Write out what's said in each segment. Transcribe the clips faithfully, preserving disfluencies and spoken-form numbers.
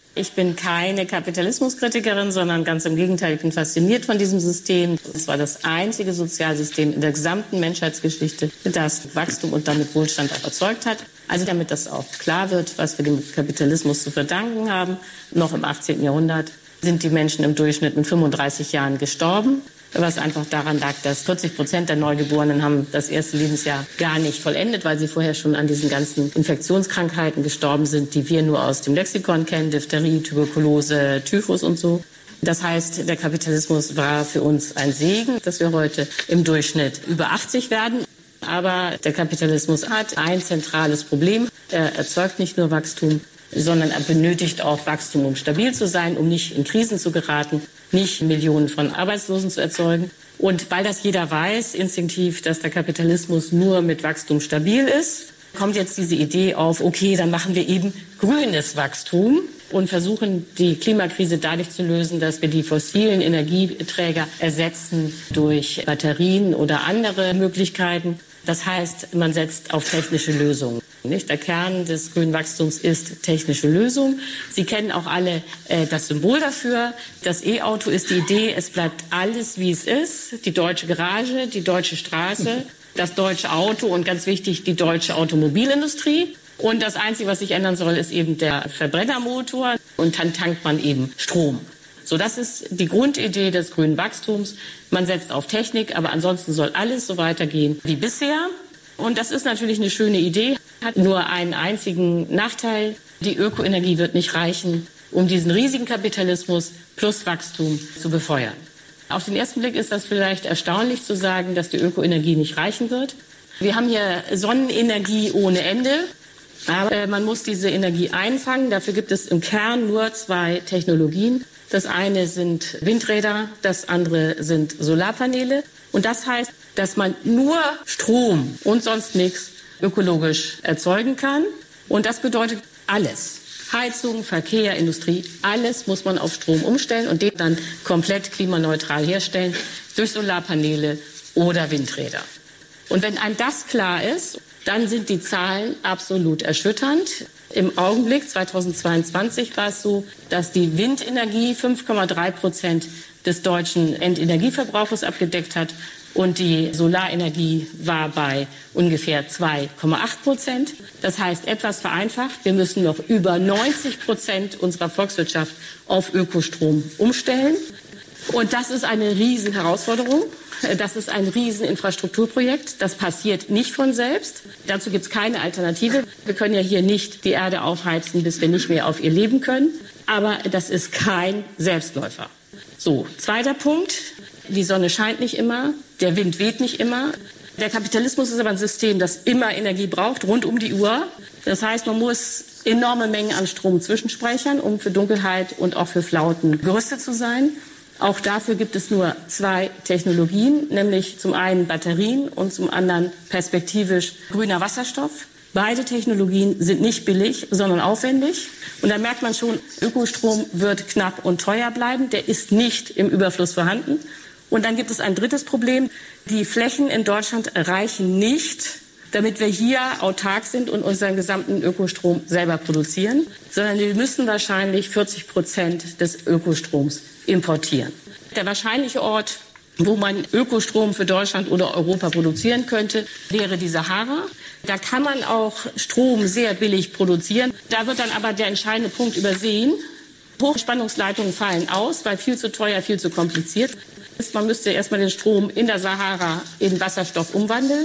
Ich bin keine Kapitalismuskritikerin, sondern ganz im Gegenteil, ich bin fasziniert von diesem System. Es war das einzige Sozialsystem in der gesamten Menschheitsgeschichte, das Wachstum und damit Wohlstand auch erzeugt hat. Also damit das auch klar wird, was wir dem Kapitalismus zu verdanken haben. Noch im achtzehnten Jahrhundert sind die Menschen im Durchschnitt mit fünfunddreißig Jahren gestorben, was einfach daran lag, dass vierzig Prozent der Neugeborenen haben das erste Lebensjahr gar nicht vollendet, weil sie vorher schon an diesen ganzen Infektionskrankheiten gestorben sind, die wir nur aus dem Lexikon kennen, Diphtherie, Tuberkulose, Typhus und so. Das heißt, der Kapitalismus war für uns ein Segen, dass wir heute im Durchschnitt über achtzig werden. Aber der Kapitalismus hat ein zentrales Problem. Er erzeugt nicht nur Wachstum, sondern er benötigt auch Wachstum, um stabil zu sein, um nicht in Krisen zu geraten, nicht Millionen von Arbeitslosen zu erzeugen. Und weil das jeder weiß, instinktiv, dass der Kapitalismus nur mit Wachstum stabil ist, kommt jetzt diese Idee auf, okay, dann machen wir eben grünes Wachstum und versuchen, die Klimakrise dadurch zu lösen, dass wir die fossilen Energieträger ersetzen durch Batterien oder andere Möglichkeiten. Das heißt, man setzt auf technische Lösungen. Nicht? Der Kern des grünen Wachstums ist technische Lösung. Sie kennen auch alle äh, das Symbol dafür. Das E-Auto ist die Idee, es bleibt alles, wie es ist. Die deutsche Garage, die deutsche Straße, das deutsche Auto und ganz wichtig, die deutsche Automobilindustrie. Und das Einzige, was sich ändern soll, ist eben der Verbrennermotor. Und dann tankt man eben Strom. So, das ist die Grundidee des grünen Wachstums. Man setzt auf Technik, aber ansonsten soll alles so weitergehen wie bisher. Und das ist natürlich eine schöne Idee, hat nur einen einzigen Nachteil. Die Ökoenergie wird nicht reichen, um diesen riesigen Kapitalismus plus Wachstum zu befeuern. Auf den ersten Blick ist das vielleicht erstaunlich zu sagen, dass die Ökoenergie nicht reichen wird. Wir haben hier Sonnenenergie ohne Ende, aber man muss diese Energie einfangen. Dafür gibt es im Kern nur zwei Technologien. Das eine sind Windräder, das andere sind Solarpaneele. Und das heißt, dass man nur Strom und sonst nichts ökologisch erzeugen kann. Und das bedeutet alles. Heizung, Verkehr, Industrie, alles muss man auf Strom umstellen und den dann komplett klimaneutral herstellen durch Solarpaneele oder Windräder. Und wenn einem das klar ist, dann sind die Zahlen absolut erschütternd. Im Augenblick, zweitausendzweiundzwanzig, war es so, dass die Windenergie fünf Komma drei Prozent des deutschen Endenergieverbrauchs abgedeckt hat und die Solarenergie war bei ungefähr zwei Komma acht Prozent. Das heißt, etwas vereinfacht, wir müssen noch über neunzig Prozent unserer Volkswirtschaft auf Ökostrom umstellen. Und das ist eine Riesenherausforderung. Das ist ein Rieseninfrastrukturprojekt. Das passiert nicht von selbst. Dazu gibt es keine Alternative. Wir können ja hier nicht die Erde aufheizen, bis wir nicht mehr auf ihr leben können. Aber das ist kein Selbstläufer. So, zweiter Punkt. Die Sonne scheint nicht immer. Der Wind weht nicht immer. Der Kapitalismus ist aber ein System, das immer Energie braucht, rund um die Uhr. Das heißt, man muss enorme Mengen an Strom zwischenspeichern, um für Dunkelheit und auch für Flauten gerüstet zu sein. Auch dafür gibt es nur zwei Technologien, nämlich zum einen Batterien und zum anderen perspektivisch grüner Wasserstoff. Beide Technologien sind nicht billig, sondern aufwendig. Und da merkt man schon, Ökostrom wird knapp und teuer bleiben. Der ist nicht im Überfluss vorhanden. Und dann gibt es ein drittes Problem. Die Flächen in Deutschland reichen nicht, damit wir hier autark sind und unseren gesamten Ökostrom selber produzieren, sondern wir müssen wahrscheinlich vierzig Prozent des Ökostroms importieren. Der wahrscheinliche Ort, wo man Ökostrom für Deutschland oder Europa produzieren könnte, wäre die Sahara. Da kann man auch Strom sehr billig produzieren. Da wird dann aber der entscheidende Punkt übersehen. Hochspannungsleitungen fallen aus, weil viel zu teuer, viel zu kompliziert ist. Man müsste erstmal den Strom in der Sahara in Wasserstoff umwandeln.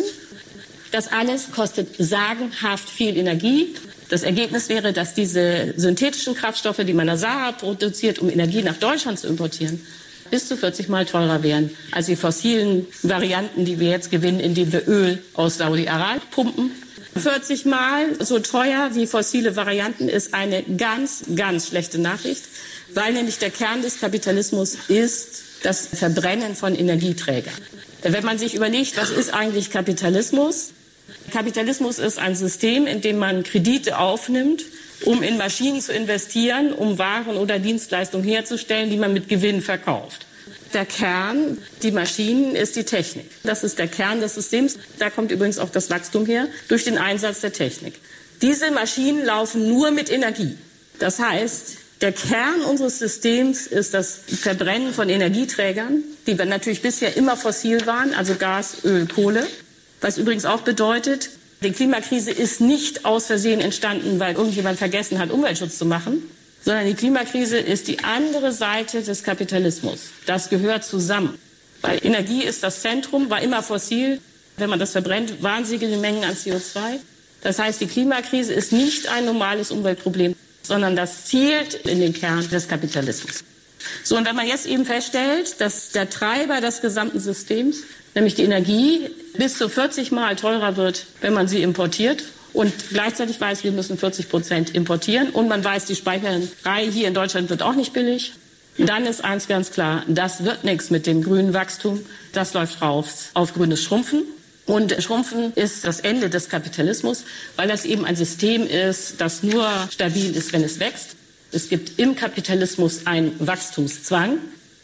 Das alles kostet sagenhaft viel Energie. Das Ergebnis wäre, dass diese synthetischen Kraftstoffe, die man in der Sahara produziert, um Energie nach Deutschland zu importieren, bis zu vierzig Mal teurer wären als die fossilen Varianten, die wir jetzt gewinnen, indem wir Öl aus Saudi-Arabien pumpen. vierzig Mal so teuer wie fossile Varianten ist eine ganz, ganz schlechte Nachricht, weil nämlich der Kern des Kapitalismus ist das Verbrennen von Energieträgern. Wenn man sich überlegt, was ist eigentlich Kapitalismus? Kapitalismus ist ein System, in dem man Kredite aufnimmt, um in Maschinen zu investieren, um Waren oder Dienstleistungen herzustellen, die man mit Gewinn verkauft. Der Kern, die Maschinen, ist die Technik. Das ist der Kern des Systems. Da kommt übrigens auch das Wachstum her, durch den Einsatz der Technik. Diese Maschinen laufen nur mit Energie. Das heißt, Der Kern unseres Systems ist das Verbrennen von Energieträgern, die natürlich bisher immer fossil waren, also Gas, Öl, Kohle. Was übrigens auch bedeutet, die Klimakrise ist nicht aus Versehen entstanden, weil irgendjemand vergessen hat, Umweltschutz zu machen, sondern die Klimakrise ist die andere Seite des Kapitalismus. Das gehört zusammen. Weil Energie ist das Zentrum, war immer fossil. Wenn man das verbrennt, wahnsinnige Mengen an C O zwei. Das heißt, die Klimakrise ist nicht ein normales Umweltproblem, sondern das zielt in den Kern des Kapitalismus. So, und wenn man jetzt eben feststellt, dass der Treiber des gesamten Systems, nämlich die Energie, bis zu vierzig Mal teurer wird, wenn man sie importiert, und gleichzeitig weiß, wir müssen vierzig Prozent importieren, und man weiß, die Speicherei hier in Deutschland wird auch nicht billig, dann ist eins ganz klar, das wird nichts mit dem grünen Wachstum, das läuft raus auf grünes Schrumpfen. Und Schrumpfen ist das Ende des Kapitalismus, weil das eben ein System ist, das nur stabil ist, wenn es wächst. Es gibt im Kapitalismus einen Wachstumszwang.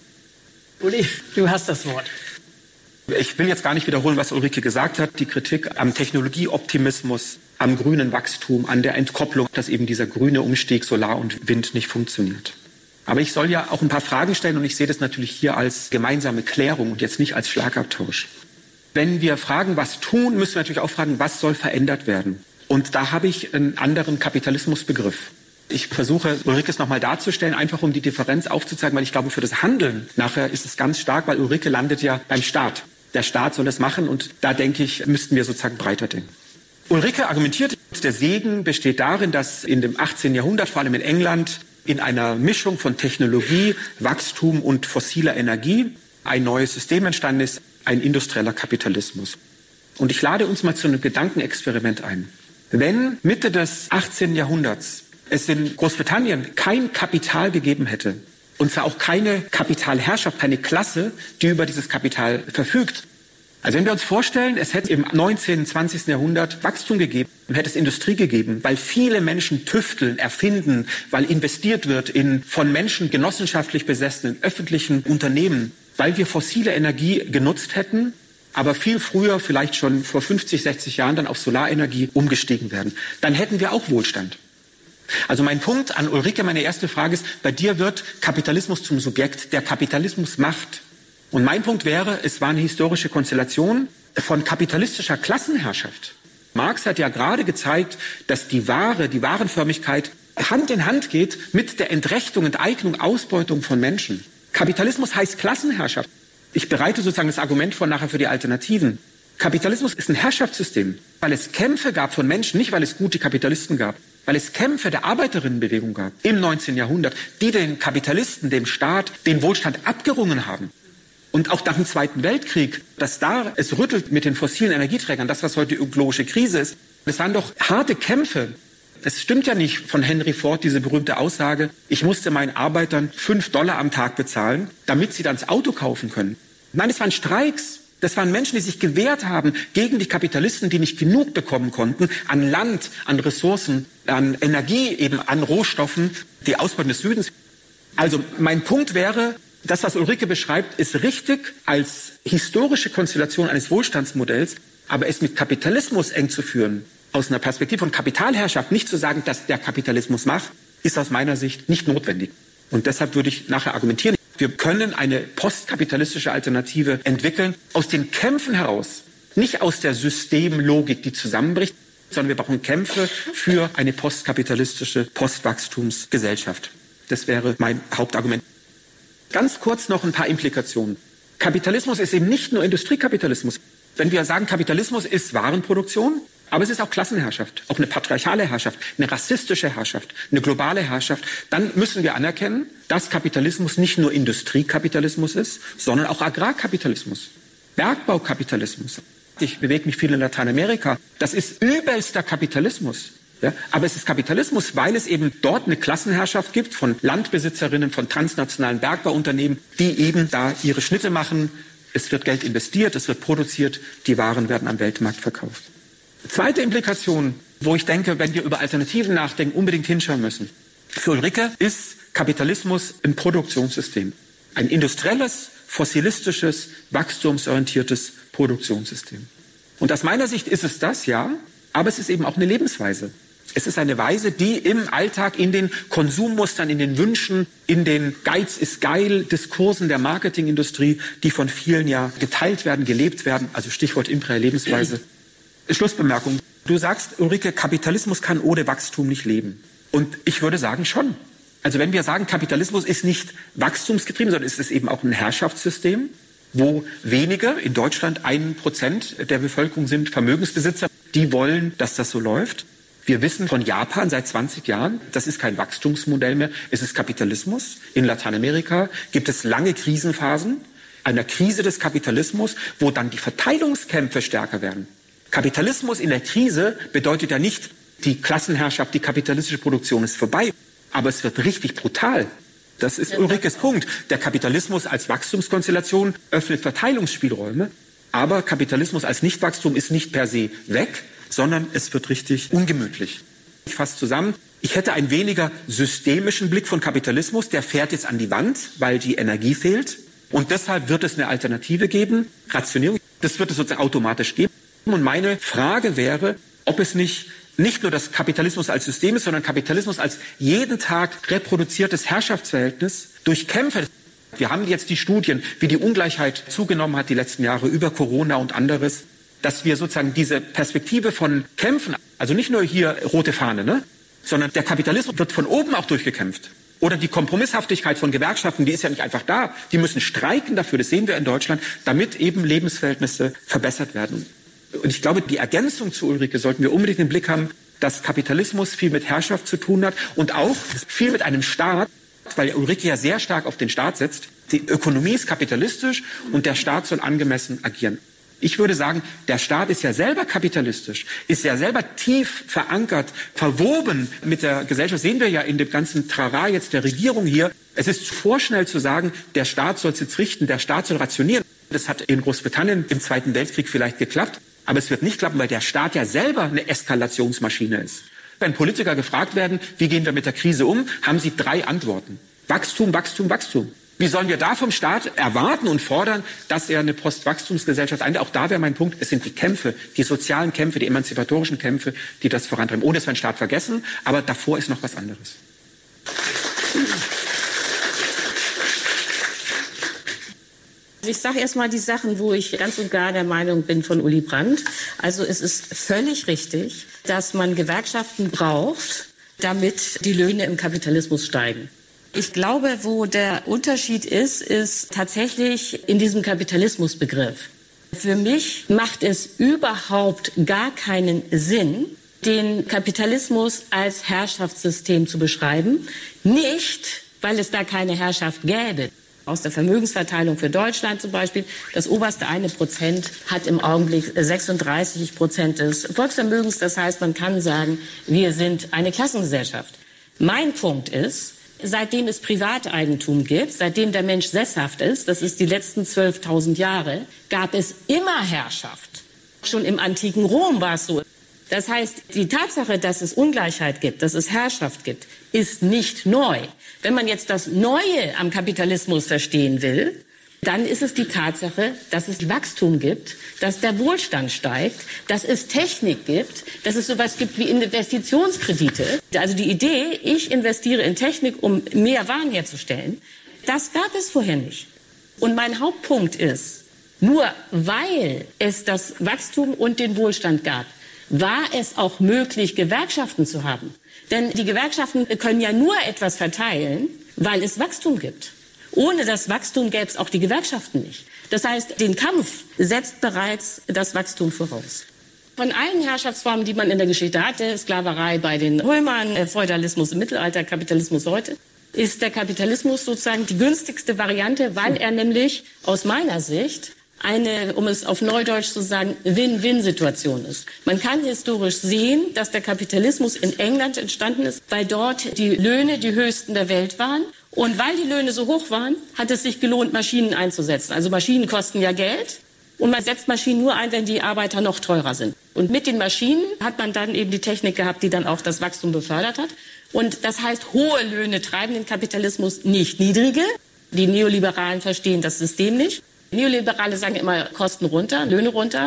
Uli, du hast das Wort. Ich will jetzt gar nicht wiederholen, was Ulrike gesagt hat. Die Kritik am Technologieoptimismus, am grünen Wachstum, an der Entkopplung, dass eben dieser grüne Umstieg Solar und Wind nicht funktioniert. Aber ich soll ja auch ein paar Fragen stellen, und ich sehe das natürlich hier als gemeinsame Klärung und jetzt nicht als Schlagabtausch. Wenn wir fragen, was tun, müssen wir natürlich auch fragen, was soll verändert werden? Und da habe ich einen anderen Kapitalismusbegriff. Ich versuche, Ulrike es nochmal darzustellen, einfach um die Differenz aufzuzeigen, weil ich glaube, für das Handeln nachher ist es ganz stark, weil Ulrike landet ja beim Staat. Der Staat soll es machen, und da denke ich, müssten wir sozusagen breiter denken. Ulrike argumentiert, der Segen besteht darin, dass in dem achtzehnten Jahrhundert, vor allem in England, in einer Mischung von Technologie, Wachstum und fossiler Energie ein neues System entstanden ist, ein industrieller Kapitalismus. Und ich lade uns mal zu einem Gedankenexperiment ein. Wenn Mitte des achtzehnten Jahrhunderts es in Großbritannien kein Kapital gegeben hätte, und zwar auch keine Kapitalherrschaft, keine Klasse, die über dieses Kapital verfügt. Also wenn wir uns vorstellen, es hätte im neunzehnten, zwanzigsten Jahrhundert Wachstum gegeben, hätte es Industrie gegeben, weil viele Menschen tüfteln, erfinden, weil investiert wird in von Menschen genossenschaftlich besessenen öffentlichen Unternehmen, weil wir fossile Energie genutzt hätten, aber viel früher, vielleicht schon vor fünfzig, sechzig Jahren, dann auf Solarenergie umgestiegen werden. Dann hätten wir auch Wohlstand. Also mein Punkt an Ulrike, meine erste Frage ist, bei dir wird Kapitalismus zum Subjekt, der Kapitalismus macht. Und mein Punkt wäre, es war eine historische Konstellation von kapitalistischer Klassenherrschaft. Marx hat ja gerade gezeigt, dass die Ware, die Warenförmigkeit Hand in Hand geht mit der Entrechtung, Enteignung, Ausbeutung von Menschen. Kapitalismus heißt Klassenherrschaft. Ich bereite sozusagen das Argument vor nachher für die Alternativen. Kapitalismus ist ein Herrschaftssystem, weil es Kämpfe gab von Menschen, nicht weil es gute Kapitalisten gab, weil es Kämpfe der Arbeiterinnenbewegung gab im neunzehnten Jahrhundert, die den Kapitalisten, dem Staat, den Wohlstand abgerungen haben. Und auch nach dem Zweiten Weltkrieg, dass da es rüttelt mit den fossilen Energieträgern, das, was heute die ökologische Krise ist, das waren doch harte Kämpfe. Es stimmt ja nicht von Henry Ford, diese berühmte Aussage, ich musste meinen Arbeitern fünf Dollar am Tag bezahlen, damit sie dann das Auto kaufen können. Nein, es waren Streiks. Das waren Menschen, die sich gewehrt haben gegen die Kapitalisten, die nicht genug bekommen konnten an Land, an Ressourcen, an Energie, eben an Rohstoffen, die Ausbeutung des Südens. Also mein Punkt wäre, das, was Ulrike beschreibt, ist richtig als historische Konstellation eines Wohlstandsmodells, aber es mit Kapitalismus eng zu führen, aus einer Perspektive von Kapitalherrschaft, nicht zu sagen, dass der Kapitalismus macht, ist aus meiner Sicht nicht notwendig. Und deshalb würde ich nachher argumentieren, wir können eine postkapitalistische Alternative entwickeln, aus den Kämpfen heraus, nicht aus der Systemlogik, die zusammenbricht, sondern wir brauchen Kämpfe für eine postkapitalistische, Postwachstumsgesellschaft. Das wäre mein Hauptargument. Ganz kurz noch ein paar Implikationen. Kapitalismus ist eben nicht nur Industriekapitalismus. Wenn wir sagen, Kapitalismus ist Warenproduktion, aber es ist auch Klassenherrschaft, auch eine patriarchale Herrschaft, eine rassistische Herrschaft, eine globale Herrschaft. Dann müssen wir anerkennen, dass Kapitalismus nicht nur Industriekapitalismus ist, sondern auch Agrarkapitalismus, Bergbaukapitalismus. Ich bewege mich viel in Lateinamerika. Das ist übelster Kapitalismus. Ja, aber es ist Kapitalismus, weil es eben dort eine Klassenherrschaft gibt von Landbesitzerinnen, von transnationalen Bergbauunternehmen, die eben da ihre Schnitte machen. Es wird Geld investiert, es wird produziert, die Waren werden am Weltmarkt verkauft. Zweite Implikation, wo ich denke, wenn wir über Alternativen nachdenken, unbedingt hinschauen müssen. Für Ulrike ist Kapitalismus ein Produktionssystem. Ein industrielles, fossilistisches, wachstumsorientiertes Produktionssystem. Und aus meiner Sicht ist es das, ja, aber es ist eben auch eine Lebensweise. Es ist eine Weise, die im Alltag, in den Konsummustern, in den Wünschen, in den Geiz ist geil Diskursen der Marketingindustrie, die von vielen ja geteilt werden, gelebt werden, also Stichwort imperiale Lebensweise. Schlussbemerkung. Du sagst, Ulrike, Kapitalismus kann ohne Wachstum nicht leben. Und ich würde sagen, schon. Also wenn wir sagen, Kapitalismus ist nicht wachstumsgetrieben, sondern es ist eben auch ein Herrschaftssystem, wo wenige, in Deutschland ein Prozent der Bevölkerung sind Vermögensbesitzer, die wollen, dass das so läuft. Wir wissen von Japan seit zwanzig Jahren, das ist kein Wachstumsmodell mehr, es ist Kapitalismus. In Lateinamerika gibt es lange Krisenphasen, einer Krise des Kapitalismus, wo dann die Verteilungskämpfe stärker werden. Kapitalismus in der Krise bedeutet ja nicht, die Klassenherrschaft, die kapitalistische Produktion ist vorbei, aber es wird richtig brutal. Das ist Ulrikes Punkt. Der Kapitalismus als Wachstumskonstellation öffnet Verteilungsspielräume, aber Kapitalismus als Nichtwachstum ist nicht per se weg, sondern es wird richtig ungemütlich. Ich fasse zusammen. Ich hätte einen weniger systemischen Blick von Kapitalismus. Der fährt jetzt an die Wand, weil die Energie fehlt. Und deshalb wird es eine Alternative geben. Rationierung. Das wird es sozusagen automatisch geben. Und meine Frage wäre, ob es nicht nicht nur das Kapitalismus als System ist, sondern Kapitalismus als jeden Tag reproduziertes Herrschaftsverhältnis durch Kämpfe. Wir haben jetzt die Studien, wie die Ungleichheit zugenommen hat die letzten Jahre über Corona und anderes, dass wir sozusagen diese Perspektive von Kämpfen, also nicht nur hier rote Fahne, ne, sondern der Kapitalismus wird von oben auch durchgekämpft. Oder die Kompromisshaftigkeit von Gewerkschaften, die ist ja nicht einfach da. Die müssen streiken dafür, das sehen wir in Deutschland, damit eben Lebensverhältnisse verbessert werden. Und ich glaube, die Ergänzung zu Ulrike sollten wir unbedingt im Blick haben, dass Kapitalismus viel mit Herrschaft zu tun hat und auch viel mit einem Staat, weil Ulrike ja sehr stark auf den Staat setzt. Die Ökonomie ist kapitalistisch und der Staat soll angemessen agieren. Ich würde sagen, der Staat ist ja selber kapitalistisch, ist ja selber tief verankert, verwoben mit der Gesellschaft. Sehen wir ja in dem ganzen Trara jetzt der Regierung hier. Es ist vorschnell zu sagen, der Staat soll es jetzt richten, der Staat soll rationieren. Das hat in Großbritannien im Zweiten Weltkrieg vielleicht geklappt. Aber es wird nicht klappen, weil der Staat ja selber eine Eskalationsmaschine ist. Wenn Politiker gefragt werden, wie gehen wir mit der Krise um, haben sie drei Antworten. Wachstum, Wachstum, Wachstum. Wie sollen wir da vom Staat erwarten und fordern, dass er eine Postwachstumsgesellschaft einlädt? Auch da wäre mein Punkt, es sind die Kämpfe, die sozialen Kämpfe, die emanzipatorischen Kämpfe, die das vorantreiben. Ohne dass wir den Staat vergessen, aber davor ist noch was anderes. Ich sage erst mal die Sachen, wo ich ganz und gar der Meinung bin von Uli Brandt. Also es ist völlig richtig, dass man Gewerkschaften braucht, damit die Löhne im Kapitalismus steigen. Ich glaube, wo der Unterschied ist, ist tatsächlich in diesem Kapitalismusbegriff. Für mich macht es überhaupt gar keinen Sinn, den Kapitalismus als Herrschaftssystem zu beschreiben. Nicht, weil es da keine Herrschaft gäbe. Aus der Vermögensverteilung für Deutschland zum Beispiel, das oberste eine Prozent hat im Augenblick sechsunddreißig Prozent des Volksvermögens. Das heißt, man kann sagen, wir sind eine Klassengesellschaft. Mein Punkt ist, seitdem es Privateigentum gibt, seitdem der Mensch sesshaft ist, das ist die letzten zwölftausend Jahre, gab es immer Herrschaft. Schon im antiken Rom war es so. Das heißt, die Tatsache, dass es Ungleichheit gibt, dass es Herrschaft gibt, ist nicht neu. Wenn man jetzt das Neue am Kapitalismus verstehen will, dann ist es die Tatsache, dass es Wachstum gibt, dass der Wohlstand steigt, dass es Technik gibt, dass es sowas gibt wie Investitionskredite. Also die Idee, ich investiere in Technik, um mehr Waren herzustellen, das gab es vorher nicht. Und mein Hauptpunkt ist, nur weil es das Wachstum und den Wohlstand gab, war es auch möglich, Gewerkschaften zu haben. Denn die Gewerkschaften können ja nur etwas verteilen, weil es Wachstum gibt. Ohne das Wachstum gäbe es auch die Gewerkschaften nicht. Das heißt, den Kampf setzt bereits das Wachstum voraus. Von allen Herrschaftsformen, die man in der Geschichte hatte, Sklaverei bei den Römern, Feudalismus im Mittelalter, Kapitalismus heute, ist der Kapitalismus sozusagen die günstigste Variante, weil er nämlich aus meiner Sicht eine, um es auf Neudeutsch zu sagen, Win-Win-Situation ist. Man kann historisch sehen, dass der Kapitalismus in England entstanden ist, weil dort die Löhne die höchsten der Welt waren. Und weil die Löhne so hoch waren, hat es sich gelohnt, Maschinen einzusetzen. Also Maschinen kosten ja Geld und man setzt Maschinen nur ein, wenn die Arbeiter noch teurer sind. Und mit den Maschinen hat man dann eben die Technik gehabt, die dann auch das Wachstum befördert hat. Und das heißt, hohe Löhne treiben den Kapitalismus, nicht niedrige. Die Neoliberalen verstehen das System nicht. Neoliberale sagen immer Kosten runter, Löhne runter.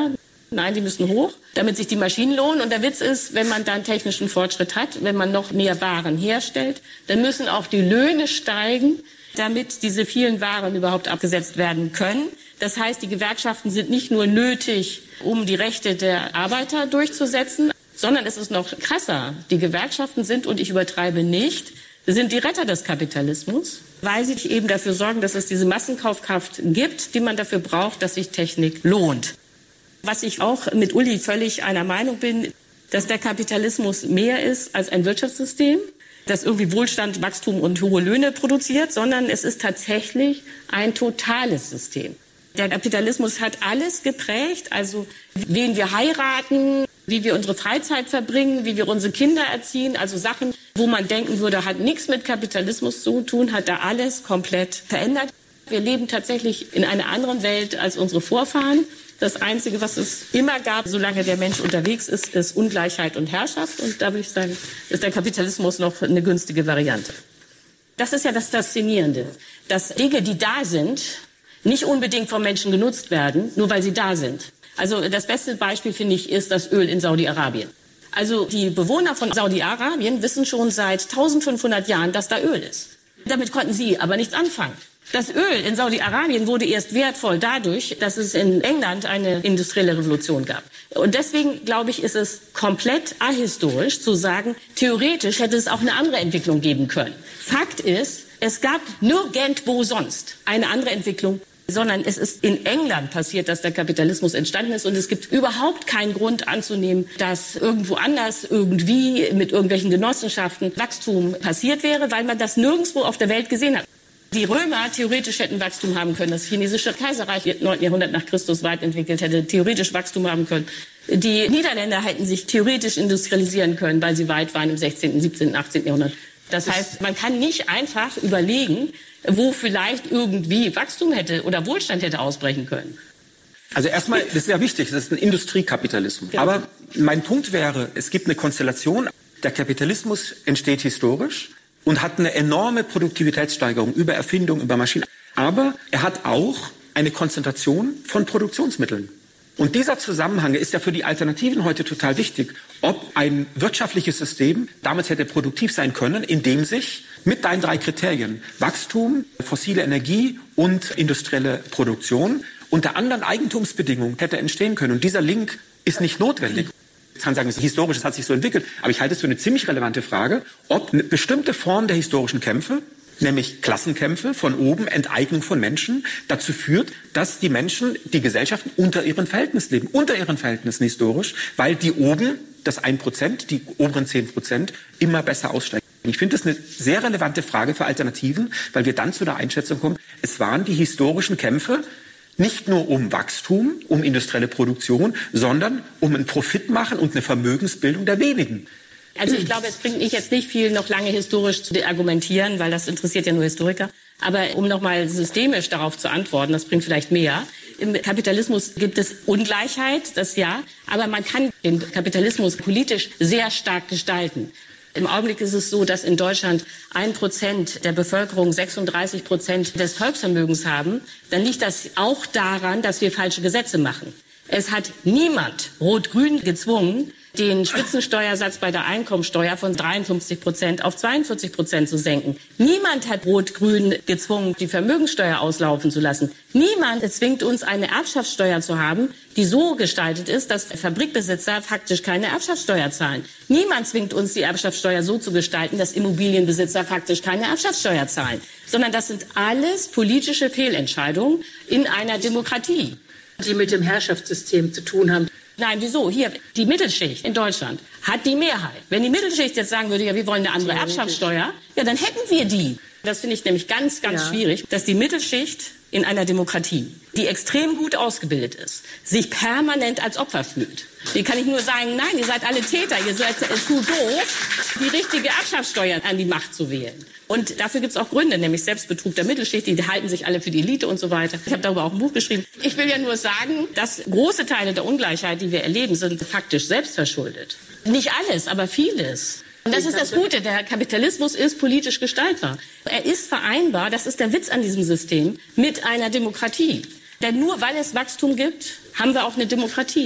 Nein, die müssen hoch, damit sich die Maschinen lohnen. Und der Witz ist, wenn man dann technischen Fortschritt hat, wenn man noch mehr Waren herstellt, dann müssen auch die Löhne steigen, damit diese vielen Waren überhaupt abgesetzt werden können. Das heißt, die Gewerkschaften sind nicht nur nötig, um die Rechte der Arbeiter durchzusetzen, sondern es ist noch krasser. Die Gewerkschaften sind, und ich übertreibe nicht, sind die Retter des Kapitalismus, weil sie eben dafür sorgen, dass es diese Massenkaufkraft gibt, die man dafür braucht, dass sich Technik lohnt. Was ich auch mit Uli völlig einer Meinung bin, dass der Kapitalismus mehr ist als ein Wirtschaftssystem, das irgendwie Wohlstand, Wachstum und hohe Löhne produziert, sondern es ist tatsächlich ein totales System. Der Kapitalismus hat alles geprägt, also wen wir heiraten, wie wir unsere Freizeit verbringen, wie wir unsere Kinder erziehen, also Sachen, wo man denken würde, hat nichts mit Kapitalismus zu tun, hat da alles komplett verändert. Wir leben tatsächlich in einer anderen Welt als unsere Vorfahren. Das Einzige, was es immer gab, solange der Mensch unterwegs ist, ist Ungleichheit und Herrschaft. Und da würde ich sagen, ist der Kapitalismus noch eine günstige Variante. Das ist ja das Faszinierende, dass Dinge, die da sind, nicht unbedingt vom Menschen genutzt werden, nur weil sie da sind. Also das beste Beispiel, finde ich, ist das Öl in Saudi-Arabien. Also die Bewohner von Saudi-Arabien wissen schon seit eintausendfünfhundert Jahren, dass da Öl ist. Damit konnten sie aber nichts anfangen. Das Öl in Saudi-Arabien wurde erst wertvoll dadurch, dass es in England eine industrielle Revolution gab. Und deswegen, glaube ich, ist es komplett ahistorisch zu sagen, theoretisch hätte es auch eine andere Entwicklung geben können. Fakt ist, es gab nirgendwo sonst eine andere Entwicklung, sondern es ist in England passiert, dass der Kapitalismus entstanden ist. Und es gibt überhaupt keinen Grund anzunehmen, dass irgendwo anders irgendwie mit irgendwelchen Genossenschaften Wachstum passiert wäre, weil man das nirgendwo auf der Welt gesehen hat. Die Römer theoretisch hätten Wachstum haben können. Das chinesische Kaiserreich im neunten Jahrhundert nach Christus weit entwickelt hätte theoretisch Wachstum haben können. Die Niederländer hätten sich theoretisch industrialisieren können, weil sie weit waren im sechzehnten, siebzehnten, achtzehnten Jahrhundert. Das heißt, man kann nicht einfach überlegen, wo vielleicht irgendwie Wachstum hätte oder Wohlstand hätte ausbrechen können. Also erstmal, das ist ja wichtig, das ist ein Industriekapitalismus. Genau. Aber mein Punkt wäre, es gibt eine Konstellation, der Kapitalismus entsteht historisch und hat eine enorme Produktivitätssteigerung über Erfindung, über Maschinen. Aber er hat auch eine Konzentration von Produktionsmitteln. Und dieser Zusammenhang ist ja für die Alternativen heute total wichtig, ob ein wirtschaftliches System damals hätte produktiv sein können, indem sich mit deinen drei Kriterien Wachstum, fossile Energie und industrielle Produktion unter anderen Eigentumsbedingungen hätte entstehen können. Und dieser Link ist nicht notwendig. Ich kann sagen, es ist historisch, es hat sich so entwickelt, aber ich halte es für eine ziemlich relevante Frage, ob eine bestimmte Form der historischen Kämpfe, nämlich Klassenkämpfe von oben, Enteignung von Menschen, dazu führt, dass die Menschen, die Gesellschaften unter ihren Verhältnissen leben, unter ihren Verhältnissen historisch, weil die oben, das ein Prozent, die oberen zehn Prozent, immer besser aussteigen. Ich finde das eine sehr relevante Frage für Alternativen, weil wir dann zu der Einschätzung kommen, es waren die historischen Kämpfe, nicht nur um Wachstum, um industrielle Produktion, sondern um einen Profit machen und eine Vermögensbildung der wenigen. Also ich glaube, es bringt mich jetzt nicht viel, noch lange historisch zu argumentieren, weil das interessiert ja nur Historiker. Aber um nochmal systemisch darauf zu antworten, das bringt vielleicht mehr. Im Kapitalismus gibt es Ungleichheit, das ja, aber man kann den Kapitalismus politisch sehr stark gestalten. Im Augenblick ist es so, dass in Deutschland ein Prozent der Bevölkerung sechsunddreißig Prozent des Volksvermögens haben. Dann liegt das auch daran, dass wir falsche Gesetze machen. Es hat niemand Rot-Grün gezwungen, den Spitzensteuersatz bei der Einkommensteuer von dreiundfünfzig Prozent auf zweiundvierzig Prozent zu senken. Niemand hat Rot-Grün gezwungen, die Vermögenssteuer auslaufen zu lassen. Niemand zwingt uns, eine Erbschaftssteuer zu haben, die so gestaltet ist, dass Fabrikbesitzer faktisch keine Erbschaftssteuer zahlen. Niemand zwingt uns, die Erbschaftssteuer so zu gestalten, dass Immobilienbesitzer faktisch keine Erbschaftssteuer zahlen. Sondern das sind alles politische Fehlentscheidungen in einer Demokratie, die mit dem Herrschaftssystem zu tun haben. Nein, wieso? Hier, die Mittelschicht in Deutschland hat die Mehrheit. Wenn die Mittelschicht jetzt sagen würde, ja, wir wollen eine andere Erbschaftssteuer, ja, dann hätten wir die. Das finde ich nämlich ganz, ganz ja. schwierig, dass die Mittelschicht in einer Demokratie, die extrem gut ausgebildet ist, sich permanent als Opfer fühlt. Hier kann ich nur sagen, nein, ihr seid alle Täter, ihr seid zu doof, die richtige Erbschaftssteuer an die Macht zu wählen. Und dafür gibt es auch Gründe, nämlich Selbstbetrug der Mittelschicht, die halten sich alle für die Elite und so weiter. Ich habe darüber auch ein Buch geschrieben. Ich will ja nur sagen, dass große Teile der Ungleichheit, die wir erleben, sind faktisch selbstverschuldet. Nicht alles, aber vieles. Und das ist das Gute, der Kapitalismus ist politisch gestaltbar. Er ist vereinbar, das ist der Witz an diesem System, mit einer Demokratie. Denn nur weil es Wachstum gibt, haben wir auch eine Demokratie.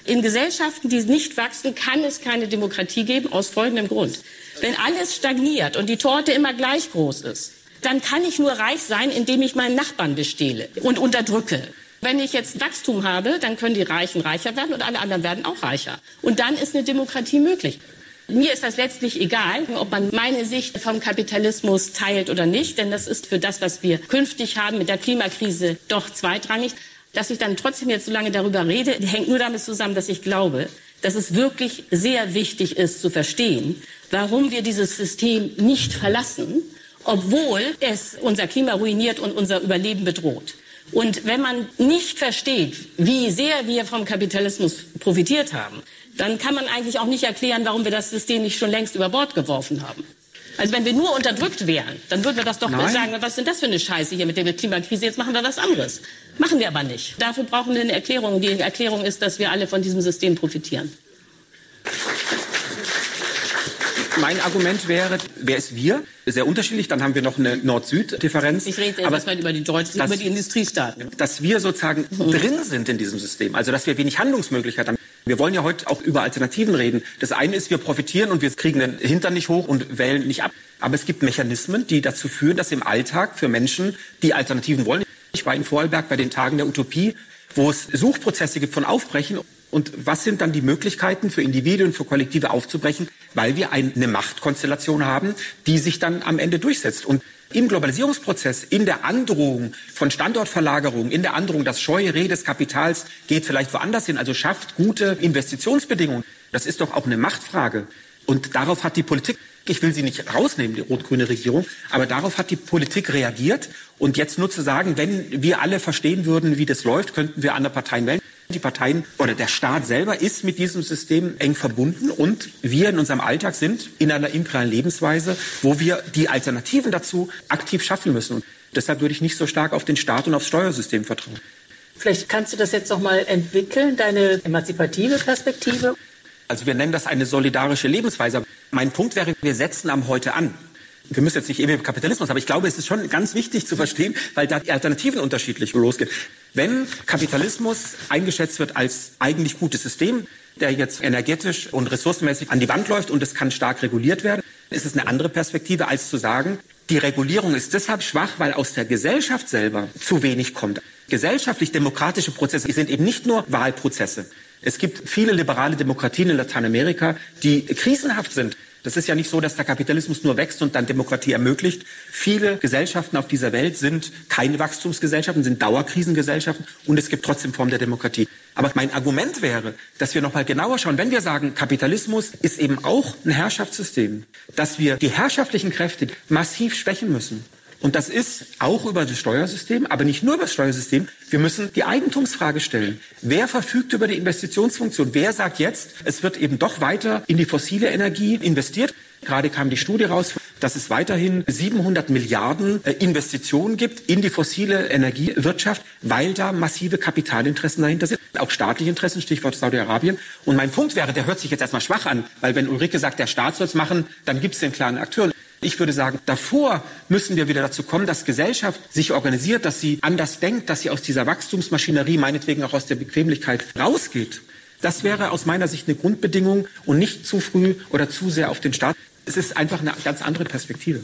In Gesellschaften, die nicht wachsen, kann es keine Demokratie geben, aus folgendem Grund. Wenn alles stagniert und die Torte immer gleich groß ist, dann kann ich nur reich sein, indem ich meinen Nachbarn bestehle und unterdrücke. Wenn ich jetzt Wachstum habe, dann können die Reichen reicher werden und alle anderen werden auch reicher. Und dann ist eine Demokratie möglich. Mir ist das letztlich egal, ob man meine Sicht vom Kapitalismus teilt oder nicht, denn das ist für das, was wir künftig haben mit der Klimakrise, doch zweitrangig. Dass ich dann trotzdem jetzt so lange darüber rede, hängt nur damit zusammen, dass ich glaube, dass es wirklich sehr wichtig ist zu verstehen, warum wir dieses System nicht verlassen, obwohl es unser Klima ruiniert und unser Überleben bedroht. Und wenn man nicht versteht, wie sehr wir vom Kapitalismus profitiert haben, dann kann man eigentlich auch nicht erklären, warum wir das System nicht schon längst über Bord geworfen haben. Also wenn wir nur unterdrückt wären, dann würden wir das doch Nein. sagen, was ist denn das für eine Scheiße hier mit der Klimakrise, jetzt machen wir was anderes. Machen wir aber nicht. Dafür brauchen wir eine Erklärung. Die Erklärung ist, dass wir alle von diesem System profitieren. Mein Argument wäre, wer ist wir? Sehr unterschiedlich. Dann haben wir noch eine Nord-Süd-Differenz. Ich rede jetzt erstmal über die Deutschen, über die Industriestaaten. Dass wir sozusagen mhm. drin sind in diesem System, also dass wir wenig Handlungsmöglichkeit haben. Wir wollen ja heute auch über Alternativen reden. Das eine ist, wir profitieren und wir kriegen den Hintern nicht hoch und wählen nicht ab. Aber es gibt Mechanismen, die dazu führen, dass im Alltag für Menschen, die Alternativen wollen. Ich war in Vorarlberg bei den Tagen der Utopie, wo es Suchprozesse gibt von Aufbrechen. Und was sind dann die Möglichkeiten für Individuen, für Kollektive aufzubrechen, weil wir eine Machtkonstellation haben, die sich dann am Ende durchsetzt. Und im Globalisierungsprozess, in der Androhung von Standortverlagerung, in der Androhung, das scheue Reh des Kapitals geht vielleicht woanders hin, also schafft gute Investitionsbedingungen. Das ist doch auch eine Machtfrage. Und darauf hat die Politik, ich will sie nicht rausnehmen, die rot-grüne Regierung, aber darauf hat die Politik reagiert. Und jetzt nur zu sagen, wenn wir alle verstehen würden, wie das läuft, könnten wir andere Parteien wählen. Die Parteien oder der Staat selber ist mit diesem System eng verbunden und wir in unserem Alltag sind in einer imperialen Lebensweise, wo wir die Alternativen dazu aktiv schaffen müssen. Und deshalb würde ich nicht so stark auf den Staat und aufs Steuersystem vertrauen. Vielleicht kannst du das jetzt noch mal entwickeln, deine emanzipative Perspektive. Also wir nennen das eine solidarische Lebensweise. Mein Punkt wäre, wir setzen am Heute an. Wir müssen jetzt nicht ewig Kapitalismus, aber ich glaube, es ist schon ganz wichtig zu verstehen, weil da die Alternativen unterschiedlich losgehen. Wenn Kapitalismus eingeschätzt wird als eigentlich gutes System, der jetzt energetisch und ressourcenmäßig an die Wand läuft und es kann stark reguliert werden, ist es eine andere Perspektive, als zu sagen, die Regulierung ist deshalb schwach, weil aus der Gesellschaft selber zu wenig kommt. Gesellschaftlich-demokratische Prozesse sind eben nicht nur Wahlprozesse. Es gibt viele liberale Demokratien in Lateinamerika, die krisenhaft sind. Das ist ja nicht so, dass der Kapitalismus nur wächst und dann Demokratie ermöglicht. Viele Gesellschaften auf dieser Welt sind keine Wachstumsgesellschaften, sind Dauerkrisengesellschaften und es gibt trotzdem Formen der Demokratie. Aber mein Argument wäre, dass wir noch mal genauer schauen, wenn wir sagen, Kapitalismus ist eben auch ein Herrschaftssystem, dass wir die herrschaftlichen Kräfte massiv schwächen müssen. Und das ist auch über das Steuersystem, aber nicht nur über das Steuersystem. Wir müssen die Eigentumsfrage stellen. Wer verfügt über die Investitionsfunktion? Wer sagt jetzt, es wird eben doch weiter in die fossile Energie investiert? Gerade kam die Studie raus, dass es weiterhin siebenhundert Milliarden Investitionen gibt in die fossile Energiewirtschaft, weil da massive Kapitalinteressen dahinter sind. Auch staatliche Interessen, Stichwort Saudi-Arabien. Und mein Punkt wäre, der hört sich jetzt erstmal schwach an, weil wenn Ulrike sagt, der Staat soll es machen, dann gibt es den klaren Akteur. Ich würde sagen, davor müssen wir wieder dazu kommen, dass Gesellschaft sich organisiert, dass sie anders denkt, dass sie aus dieser Wachstumsmaschinerie, meinetwegen auch aus der Bequemlichkeit, rausgeht. Das wäre aus meiner Sicht eine Grundbedingung und nicht zu früh oder zu sehr auf den Staat. Es ist einfach eine ganz andere Perspektive.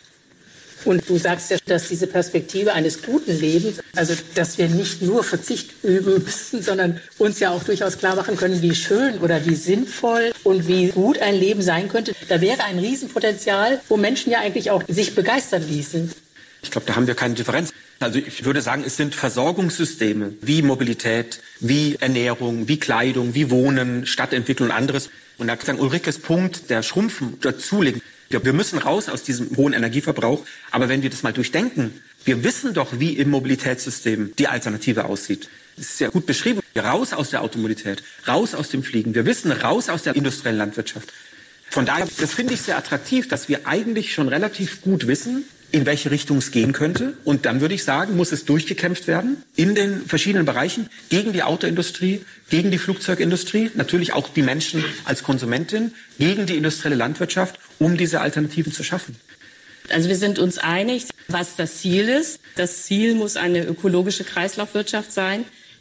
Und du sagst ja, dass diese Perspektive eines guten Lebens, also dass wir nicht nur Verzicht üben müssen, sondern uns ja auch durchaus klar machen können, wie schön oder wie sinnvoll und wie gut ein Leben sein könnte. Da wäre ein Riesenpotenzial, wo Menschen ja eigentlich auch sich begeistern ließen. Ich glaube, da haben wir keine Differenz. Also ich würde sagen, es sind Versorgungssysteme wie Mobilität, wie Ernährung, wie Kleidung, wie Wohnen, Stadtentwicklung und anderes. Und da kann Ulrikes Punkt, der Schrumpfen dazulegen. Wir müssen raus aus diesem hohen Energieverbrauch. Aber wenn wir das mal durchdenken, wir wissen doch, wie im Mobilitätssystem die Alternative aussieht. Es ist ja gut beschrieben. Raus aus der Automobilität, raus aus dem Fliegen. Wir wissen, raus aus der industriellen Landwirtschaft. Von daher, das finde ich sehr attraktiv, dass wir eigentlich schon relativ gut wissen, in welche Richtung es gehen könnte. Und dann würde ich sagen, muss es durchgekämpft werden in den verschiedenen Bereichen gegen die Autoindustrie, gegen die Flugzeugindustrie, natürlich auch die Menschen als Konsumentin, gegen die industrielle Landwirtschaft, um diese Alternativen zu schaffen. Also wir sind uns einig, was das Ziel ist. Das Ziel muss eine ökologische Kreislaufwirtschaft sein,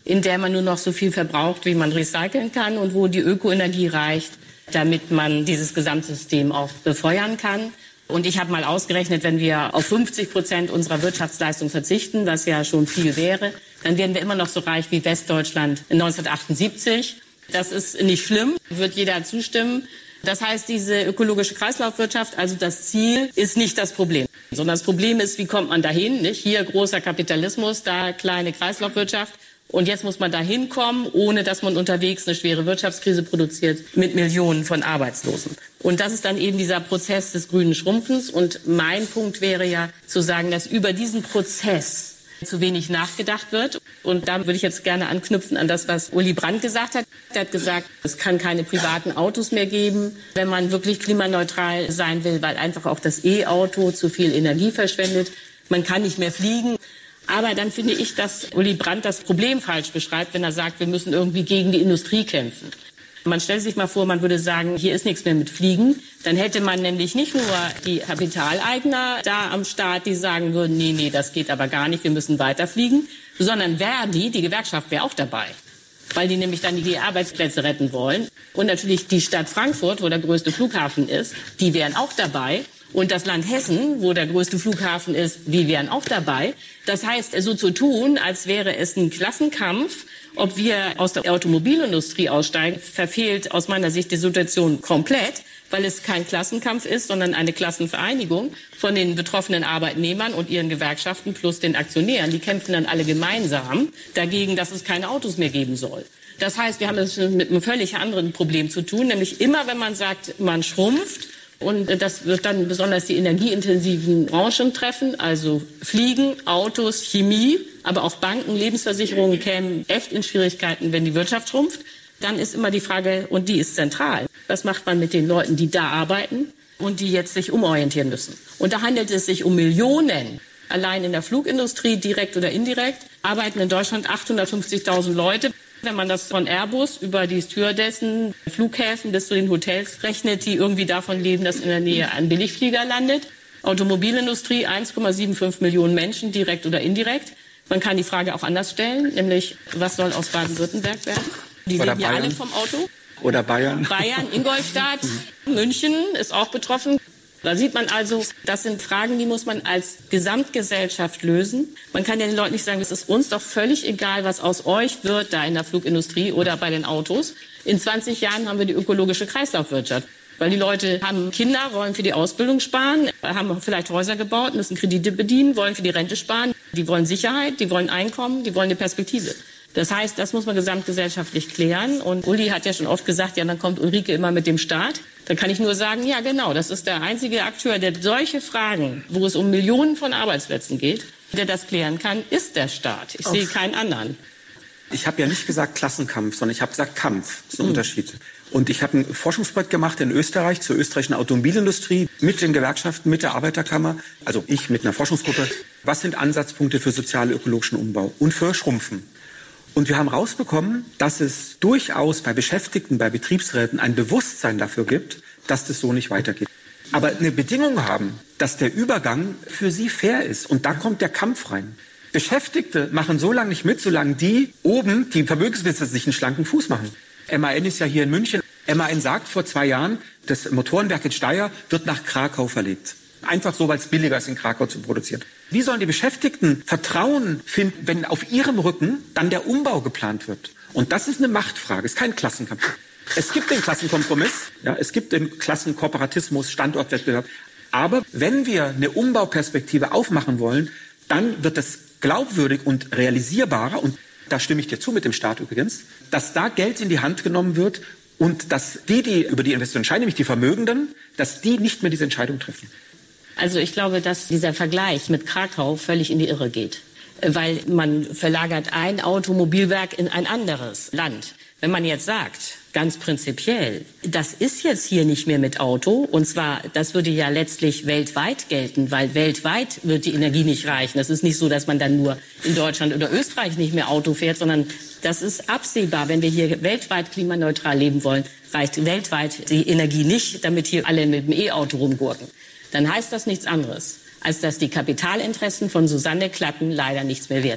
in der man nur noch so viel verbraucht, wie man recyceln kann und wo die Ökoenergie reicht, damit man dieses Gesamtsystem auch befeuern kann. Und ich habe mal ausgerechnet, wenn wir auf fünfzig Prozent unserer Wirtschaftsleistung verzichten, was ja schon viel wäre, dann wären wir immer noch so reich wie Westdeutschland neunzehnhundertachtundsiebzig. Das ist nicht schlimm, wird jeder zustimmen. Das heißt, diese ökologische Kreislaufwirtschaft, also das Ziel, ist nicht das Problem. Sondern das Problem ist, wie kommt man dahin? Nicht? Hier großer Kapitalismus, da kleine Kreislaufwirtschaft. Und jetzt muss man da hinkommen, ohne dass man unterwegs eine schwere Wirtschaftskrise produziert mit Millionen von Arbeitslosen. Und das ist dann eben dieser Prozess des grünen Schrumpfens. Und mein Punkt wäre ja zu sagen, dass über diesen Prozess zu wenig nachgedacht wird. Und da würde ich jetzt gerne anknüpfen an das, was Uli Brandt gesagt hat. Er hat gesagt, es kann keine privaten Autos mehr geben, wenn man wirklich klimaneutral sein will, weil einfach auch das E-Auto zu viel Energie verschwendet. Man kann nicht mehr fliegen. Aber dann finde ich, dass Uli Brandt das Problem falsch beschreibt, wenn er sagt, wir müssen irgendwie gegen die Industrie kämpfen. Man stellt sich mal vor, man würde sagen, hier ist nichts mehr mit Fliegen. Dann hätte man nämlich nicht nur die Kapitaleigner da am Start, die sagen würden, nee, nee, das geht aber gar nicht, wir müssen weiterfliegen, sondern Verdi, die Gewerkschaft, wäre auch dabei, weil die nämlich dann die Arbeitsplätze retten wollen. Und natürlich die Stadt Frankfurt, wo der größte Flughafen ist, die wären auch dabei. Und das Land Hessen, wo der größte Flughafen ist, die wären auch dabei. Das heißt, so zu tun, als wäre es ein Klassenkampf, ob wir aus der Automobilindustrie aussteigen, verfehlt aus meiner Sicht die Situation komplett, weil es kein Klassenkampf ist, sondern eine Klassenvereinigung von den betroffenen Arbeitnehmern und ihren Gewerkschaften plus den Aktionären. Die kämpfen dann alle gemeinsam dagegen, dass es keine Autos mehr geben soll. Das heißt, wir haben es mit einem völlig anderen Problem zu tun, nämlich immer, wenn man sagt, man schrumpft, und das wird dann besonders die energieintensiven Branchen treffen, also Fliegen, Autos, Chemie, aber auch Banken, Lebensversicherungen kämen echt in Schwierigkeiten, wenn die Wirtschaft schrumpft. Dann ist immer die Frage, und die ist zentral, was macht man mit den Leuten, die da arbeiten und die jetzt sich umorientieren müssen? Und da handelt es sich um Millionen. Allein in der Flugindustrie, direkt oder indirekt, arbeiten in Deutschland achthundertfünfzigtausend Leute. Wenn man das von Airbus über die Stewardessen, Flughäfen bis zu den Hotels rechnet, die irgendwie davon leben, dass in der Nähe ein Billigflieger landet. Automobilindustrie, eins Komma fünfundsiebzig Millionen Menschen, direkt oder indirekt. Man kann die Frage auch anders stellen, nämlich, was soll aus Baden-Württemberg werden? Die leben ja alle vom Auto. Oder Bayern. Bayern, Ingolstadt, München ist auch betroffen. Da sieht man also, das sind Fragen, die muss man als Gesamtgesellschaft lösen. Man kann ja den Leuten nicht sagen, es ist uns doch völlig egal, was aus euch wird da in der Flugindustrie oder bei den Autos. In zwanzig Jahren haben wir die ökologische Kreislaufwirtschaft. Weil die Leute haben Kinder, wollen für die Ausbildung sparen, haben vielleicht Häuser gebaut, müssen Kredite bedienen, wollen für die Rente sparen. Die wollen Sicherheit, die wollen Einkommen, die wollen eine Perspektive. Das heißt, das muss man gesamtgesellschaftlich klären. Und Uli hat ja schon oft gesagt, ja, dann kommt Ulrike immer mit dem Staat. Dann kann ich nur sagen, ja genau, das ist der einzige Akteur, der solche Fragen, wo es um Millionen von Arbeitsplätzen geht, der das klären kann, ist der Staat. Ich Auf. sehe keinen anderen. Ich habe ja nicht gesagt Klassenkampf, sondern ich habe gesagt Kampf. Das ist ein mhm. Unterschied. Und ich habe ein Forschungsprojekt gemacht in Österreich zur österreichischen Automobilindustrie mit den Gewerkschaften, mit der Arbeiterkammer, also ich mit einer Forschungsgruppe. Was sind Ansatzpunkte für sozial-ökologischen Umbau und für Schrumpfen? Und wir haben rausbekommen, dass es durchaus bei Beschäftigten, bei Betriebsräten ein Bewusstsein dafür gibt, dass das so nicht weitergeht. Aber eine Bedingung haben, dass der Übergang für sie fair ist. Und da kommt der Kampf rein. Beschäftigte machen so lange nicht mit, solange die oben, die Vermögensbesitzer, sich einen schlanken Fuß machen. M A N ist ja hier in München. M A N sagt vor zwei Jahren, das Motorenwerk in Steyr wird nach Krakau verlegt. Einfach so, weil es billiger ist, in Krakau zu produzieren. Wie sollen die Beschäftigten Vertrauen finden, wenn auf ihrem Rücken dann der Umbau geplant wird? Und das ist eine Machtfrage, ist kein Klassenkampf. Es gibt den Klassenkompromiss, ja, es gibt den Klassenkooperatismus, Standortwettbewerb. Aber wenn wir eine Umbauperspektive aufmachen wollen, dann wird es glaubwürdig und realisierbarer, und da stimme ich dir zu mit dem Staat übrigens, dass da Geld in die Hand genommen wird und dass die, die über die Investoren entscheiden, nämlich die Vermögenden, dass die nicht mehr diese Entscheidung treffen. Also ich glaube, dass dieser Vergleich mit Krakau völlig in die Irre geht, weil man verlagert ein Automobilwerk in ein anderes Land. Wenn man jetzt sagt, ganz prinzipiell, das ist jetzt hier nicht mehr mit Auto, und zwar, das würde ja letztlich weltweit gelten, weil weltweit wird die Energie nicht reichen. Das ist nicht so, dass man dann nur in Deutschland oder Österreich nicht mehr Auto fährt, sondern das ist absehbar. Wenn wir hier weltweit klimaneutral leben wollen, reicht weltweit die Energie nicht, damit hier alle mit dem E-Auto rumgurken. Dann heißt das nichts anderes, als dass die Kapitalinteressen von Susanne Klatten leider nichts mehr wert sind.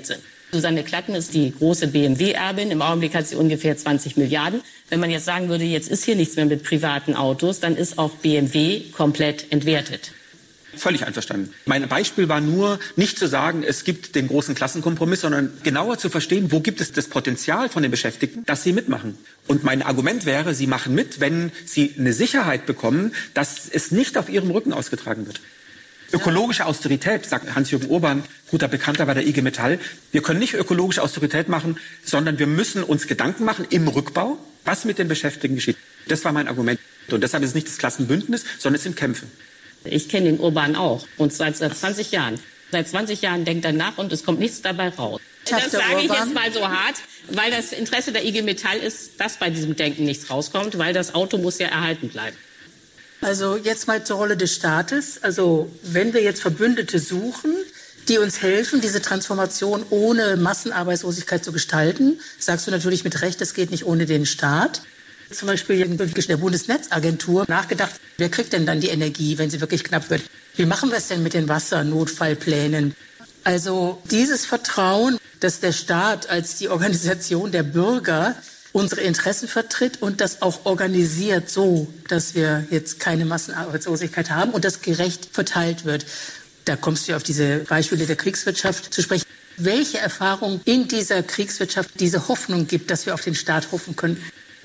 Susanne Klatten ist die große B M W-Erbin. Im Augenblick hat sie ungefähr zwanzig Milliarden. Wenn man jetzt sagen würde, jetzt ist hier nichts mehr mit privaten Autos, dann ist auch B M W komplett entwertet. Völlig einverstanden. Mein Beispiel war nur, nicht zu sagen, es gibt den großen Klassenkompromiss, sondern genauer zu verstehen, wo gibt es das Potenzial von den Beschäftigten, dass sie mitmachen. Und mein Argument wäre, sie machen mit, wenn sie eine Sicherheit bekommen, dass es nicht auf ihrem Rücken ausgetragen wird. Ökologische Austerität, sagt Hans-Jürgen Urban, guter Bekannter bei der I G Metall. Wir können nicht ökologische Austerität machen, sondern wir müssen uns Gedanken machen im Rückbau, was mit den Beschäftigten geschieht. Das war mein Argument. Und deshalb ist es nicht das Klassenbündnis, sondern es sind Kämpfe. Ich kenne den Urban auch und seit, seit zwanzig Jahren. Seit zwanzig Jahren denkt er nach und es kommt nichts dabei raus. Das sage ich jetzt mal so hart, weil das Interesse der I G Metall ist, dass bei diesem Denken nichts rauskommt, weil das Auto muss ja erhalten bleiben. Also jetzt mal zur Rolle des Staates. Also wenn wir jetzt Verbündete suchen, die uns helfen, diese Transformation ohne Massenarbeitslosigkeit zu gestalten, sagst du natürlich mit Recht, es geht nicht ohne den Staat. Zum Beispiel in der Bundesnetzagentur nachgedacht, wer kriegt denn dann die Energie, wenn sie wirklich knapp wird? Wie machen wir es denn mit den Wassernotfallplänen? Also dieses Vertrauen, dass der Staat als die Organisation der Bürger unsere Interessen vertritt und das auch organisiert so, dass wir jetzt keine Massenarbeitslosigkeit haben und das gerecht verteilt wird. Da kommst du auf diese Beispiele der Kriegswirtschaft zu sprechen. Welche Erfahrung in dieser Kriegswirtschaft diese Hoffnung gibt, dass wir auf den Staat hoffen können?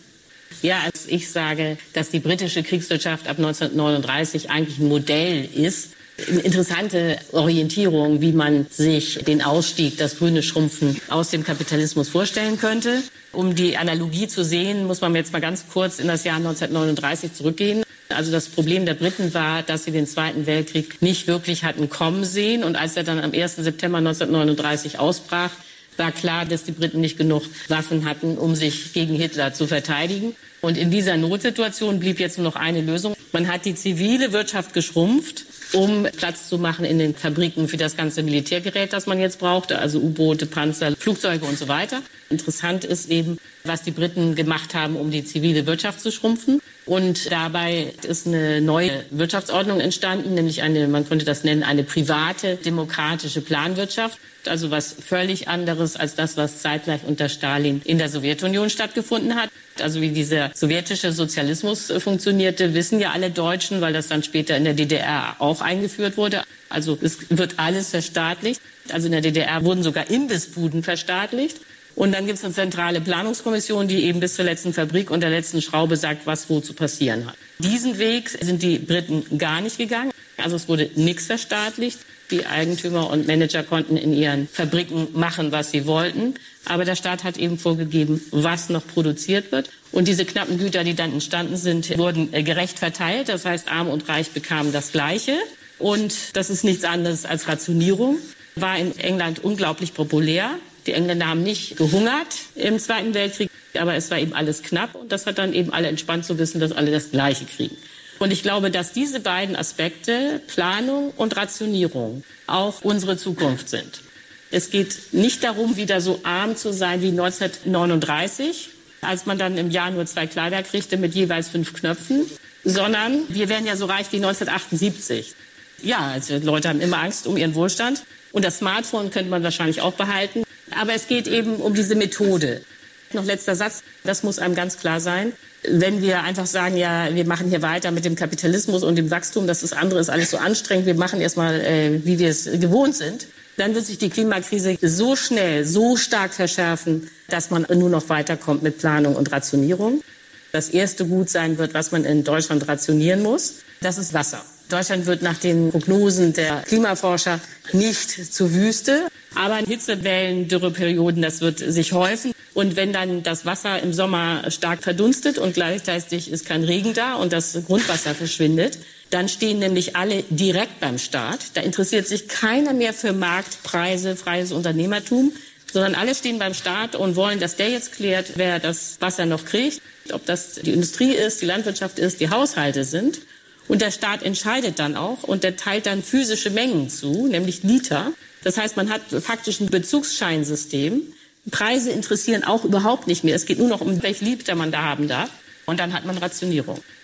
Ja, also ich sage, dass die britische Kriegswirtschaft ab neunzehnhundertneununddreißig eigentlich ein Modell ist. Eine interessante Orientierung, wie man sich den Ausstieg, das grüne Schrumpfen aus dem Kapitalismus vorstellen könnte. Um die Analogie zu sehen, muss man jetzt mal ganz kurz in das Jahr neunzehnhundertneununddreißig zurückgehen. Also das Problem der Briten war, dass sie den Zweiten Weltkrieg nicht wirklich hatten kommen sehen. Und als er dann am ersten September neunzehnhundertneununddreißig ausbrach, war klar, dass die Briten nicht genug Waffen hatten, um sich gegen Hitler zu verteidigen. Und in dieser Notsituation blieb jetzt nur noch eine Lösung. Man hat die zivile Wirtschaft geschrumpft, um Platz zu machen in den Fabriken für das ganze Militärgerät, das man jetzt brauchte, also U-Boote, Panzer, Flugzeuge und so weiter. Interessant ist eben, was die Briten gemacht haben, um die zivile Wirtschaft zu schrumpfen. Und dabei ist eine neue Wirtschaftsordnung entstanden, nämlich eine, man könnte das nennen, eine private, demokratische Planwirtschaft. Also was völlig anderes als das, was zeitgleich unter Stalin in der Sowjetunion stattgefunden hat. Also wie dieser sowjetische Sozialismus funktionierte, wissen ja alle Deutschen, weil das dann später in der D D R auch eingeführt wurde. Also es wird alles verstaatlicht. Also in der D D R wurden sogar Imbissbuden verstaatlicht. Und dann gibt es eine zentrale Planungskommission, die eben bis zur letzten Fabrik und der letzten Schraube sagt, was wo zu passieren hat. Diesen Weg sind die Briten gar nicht gegangen. Also es wurde nichts verstaatlicht. Die Eigentümer und Manager konnten in ihren Fabriken machen, was sie wollten. Aber der Staat hat eben vorgegeben, was noch produziert wird. Und diese knappen Güter, die dann entstanden sind, wurden gerecht verteilt. Das heißt, Arm und Reich bekamen das Gleiche. Und das ist nichts anderes als Rationierung. War in England unglaublich populär. Die Engländer haben nicht gehungert im Zweiten Weltkrieg, aber es war eben alles knapp. Und das hat dann eben alle entspannt zu wissen, dass alle das Gleiche kriegen. Und ich glaube, dass diese beiden Aspekte, Planung und Rationierung, auch unsere Zukunft sind. Es geht nicht darum, wieder so arm zu sein wie neunzehnhundertneununddreißig, als man dann im Jahr nur zwei Kleider kriegte mit jeweils fünf Knöpfen, sondern wir werden ja so reich wie neunzehnhundertachtundsiebzig. Ja, also Leute haben immer Angst um ihren Wohlstand. Und das Smartphone könnte man wahrscheinlich auch behalten. Aber es geht eben um diese Methode. Noch letzter Satz, das muss einem ganz klar sein. Wenn wir einfach sagen, ja, wir machen hier weiter mit dem Kapitalismus und dem Wachstum, das ist andere, ist alles so anstrengend, wir machen erstmal, äh, wie wir es gewohnt sind, dann wird sich die Klimakrise so schnell, so stark verschärfen, dass man nur noch weiterkommt mit Planung und Rationierung. Das erste Gut sein wird, was man in Deutschland rationieren muss, das ist Wasser. Deutschland wird nach den Prognosen der Klimaforscher nicht zur Wüste, aber Hitzewellen, Dürreperioden, das wird sich häufen. Und wenn dann das Wasser im Sommer stark verdunstet und gleichzeitig ist kein Regen da und das Grundwasser verschwindet, dann stehen nämlich alle direkt beim Staat. Da interessiert sich keiner mehr für Marktpreise, freies Unternehmertum, sondern alle stehen beim Staat und wollen, dass der jetzt klärt, wer das Wasser noch kriegt, ob das die Industrie ist, die Landwirtschaft ist, die Haushalte sind. Und der Staat entscheidet dann auch und der teilt dann physische Mengen zu, nämlich Liter. Das heißt, man hat faktisch ein Bezugsscheinsystem. Preise interessieren auch überhaupt nicht mehr. Es geht nur noch um, welche Liter man da haben darf. Und dann hat man Rationierung.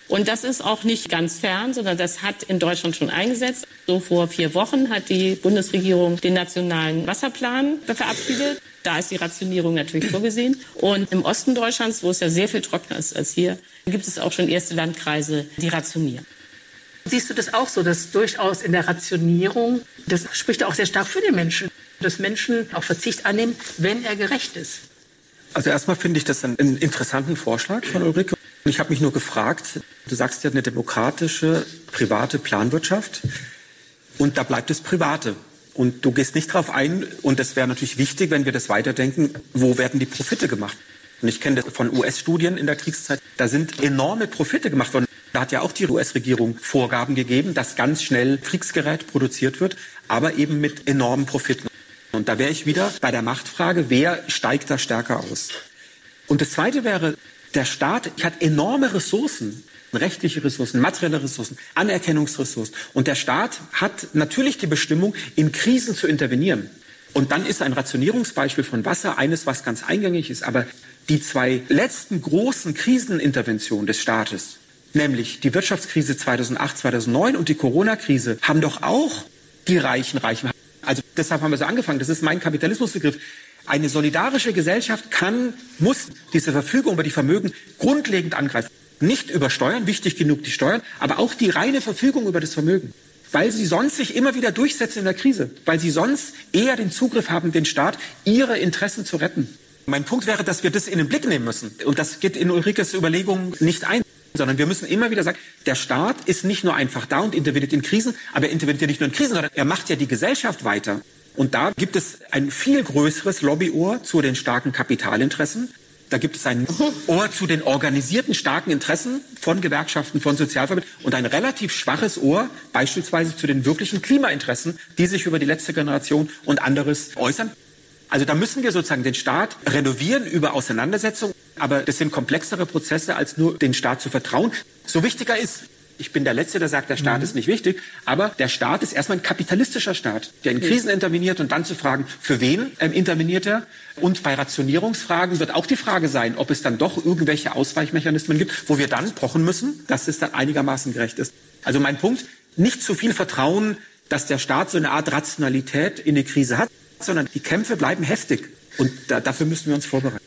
Und das ist auch nicht ganz fern, sondern das hat in Deutschland schon eingesetzt. So vor vier Wochen hat die Bundesregierung den nationalen Wasserplan verabschiedet. Da ist die Rationierung natürlich vorgesehen. Und im Osten Deutschlands, wo es ja sehr viel trockener ist als hier, gibt es auch schon erste Landkreise, die rationieren. Siehst du das auch so, dass durchaus in der Rationierung, das spricht auch sehr stark für den Menschen, dass Menschen auch Verzicht annehmen, wenn er gerecht ist? Also erstmal finde ich das einen, einen interessanten Vorschlag von Ulrike. Ich habe mich nur gefragt, du sagst ja eine demokratische, private Planwirtschaft und da bleibt es Private. Und du gehst nicht darauf ein, und das wäre natürlich wichtig, wenn wir das weiterdenken, wo werden die Profite gemacht? Und ich kenne das von U S-Studien in der Kriegszeit, da sind enorme Profite gemacht worden. Da hat ja auch die U S-Regierung Vorgaben gegeben, dass ganz schnell Kriegsgerät produziert wird, aber eben mit enormen Profiten. Und da wäre ich wieder bei der Machtfrage, wer steigt da stärker aus? Und das Zweite wäre, der Staat hat enorme Ressourcen, rechtliche Ressourcen, materielle Ressourcen, Anerkennungsressourcen. Und der Staat hat natürlich die Bestimmung, in Krisen zu intervenieren. Und dann ist ein Rationierungsbeispiel von Wasser eines, was ganz eingängig ist. Aber die zwei letzten großen Kriseninterventionen des Staates, nämlich die Wirtschaftskrise zweitausendacht, zweitausendneun und die Corona-Krise, haben doch auch die Reichen reichen. Also deshalb haben wir so angefangen. Das ist mein Kapitalismusbegriff. Eine solidarische Gesellschaft kann, muss diese Verfügung über die Vermögen grundlegend angreifen. Nicht über Steuern, wichtig genug die Steuern, aber auch die reine Verfügung über das Vermögen. Weil sie sonst sich immer wieder durchsetzen in der Krise. Weil sie sonst eher den Zugriff haben, den Staat, ihre Interessen zu retten. Mein Punkt wäre, dass wir das in den Blick nehmen müssen. Und das geht in Ulrikes Überlegungen nicht ein. Sondern wir müssen immer wieder sagen, der Staat ist nicht nur einfach da und interveniert in Krisen, aber er interveniert ja nicht nur in Krisen, sondern er macht ja die Gesellschaft weiter. Und da gibt es ein viel größeres Lobbyohr zu den starken Kapitalinteressen. Da gibt es ein Ohr zu den organisierten starken Interessen von Gewerkschaften, von Sozialverbänden und ein relativ schwaches Ohr beispielsweise zu den wirklichen Klimainteressen, die sich über die letzte Generation und anderes äußern. Also da müssen wir sozusagen den Staat renovieren über Auseinandersetzung. Aber das sind komplexere Prozesse, als nur den Staat zu vertrauen. So wichtiger ist, ich bin der Letzte, der sagt, der Staat mhm. ist nicht wichtig, aber der Staat ist erstmal ein kapitalistischer Staat, der in Krisen interveniert und dann zu fragen, für wen ähm, interveniert er? Und bei Rationierungsfragen wird auch die Frage sein, ob es dann doch irgendwelche Ausweichmechanismen gibt, wo wir dann pochen müssen, dass es dann einigermaßen gerecht ist. Also mein Punkt, nicht zu viel Vertrauen, dass der Staat so eine Art Rationalität in die Krise hat, sondern die Kämpfe bleiben heftig. Und da, dafür müssen wir uns vorbereiten.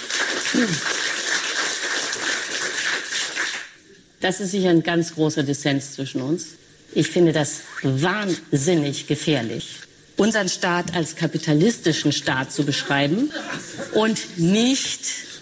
Das ist sicher ein ganz großer Dissens zwischen uns. Ich finde das wahnsinnig gefährlich, unseren Staat als kapitalistischen Staat zu beschreiben und nicht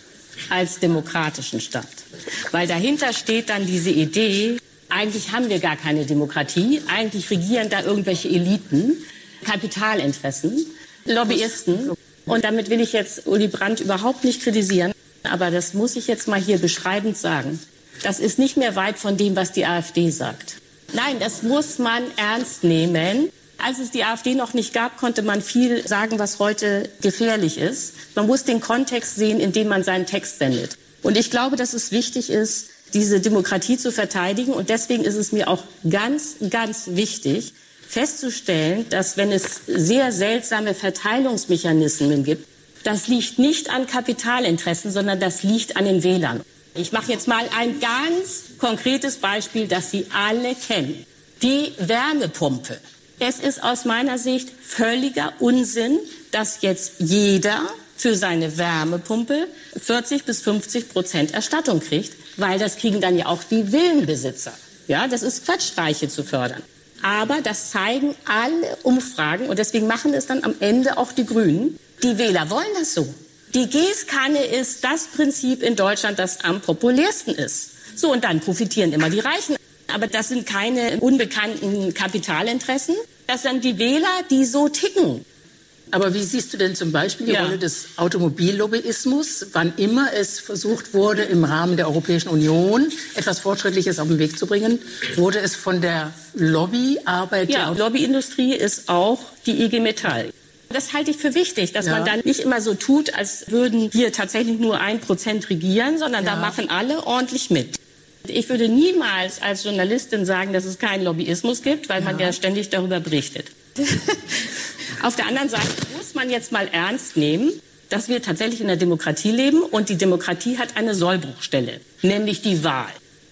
als demokratischen Staat. Weil dahinter steht dann diese Idee, eigentlich haben wir gar keine Demokratie, eigentlich regieren da irgendwelche Eliten, Kapitalinteressen, Lobbyisten. Und damit will ich jetzt Uli Brandt überhaupt nicht kritisieren, aber das muss ich jetzt mal hier beschreibend sagen. Das ist nicht mehr weit von dem, was die AfD sagt. Nein, das muss man ernst nehmen. Als es die AfD noch nicht gab, konnte man viel sagen, was heute gefährlich ist. Man muss den Kontext sehen, in dem man seinen Text sendet. Und ich glaube, dass es wichtig ist, diese Demokratie zu verteidigen. Und deswegen ist es mir auch ganz, ganz wichtig, festzustellen, dass wenn es sehr seltsame Verteilungsmechanismen gibt, das liegt nicht an Kapitalinteressen, sondern das liegt an den Wählern. Ich mache jetzt mal ein ganz konkretes Beispiel, das Sie alle kennen. Die Wärmepumpe. Es ist aus meiner Sicht völliger Unsinn, dass jetzt jeder für seine Wärmepumpe vierzig bis fünfzig Prozent Erstattung kriegt, weil das kriegen dann ja auch die Villenbesitzer. Ja, das ist Quatsch, Reiche zu fördern. Aber das zeigen alle Umfragen und deswegen machen es dann am Ende auch die Grünen. Die Wähler wollen das so. Die Gießkanne ist das Prinzip in Deutschland, das am populärsten ist. So, und dann profitieren immer die Reichen. Aber das sind keine unbekannten Kapitalinteressen. Das sind die Wähler, die so ticken. Aber wie siehst du denn zum Beispiel die ja. Rolle des Automobillobbyismus, wann immer es versucht wurde, im Rahmen der Europäischen Union etwas Fortschrittliches auf den Weg zu bringen, wurde es von der Lobbyarbeit... Ja, der Lobbyindustrie ist auch die I G Metall. Das halte ich für wichtig, dass ja. man dann nicht immer so tut, als würden hier tatsächlich nur ein Prozent regieren, sondern ja. da machen alle ordentlich mit. Ich würde niemals als Journalistin sagen, dass es keinen Lobbyismus gibt, weil ja. man ja ständig darüber berichtet. Auf der anderen Seite muss man jetzt mal ernst nehmen, dass wir tatsächlich in der Demokratie leben und die Demokratie hat eine Sollbruchstelle, nämlich die Wahl.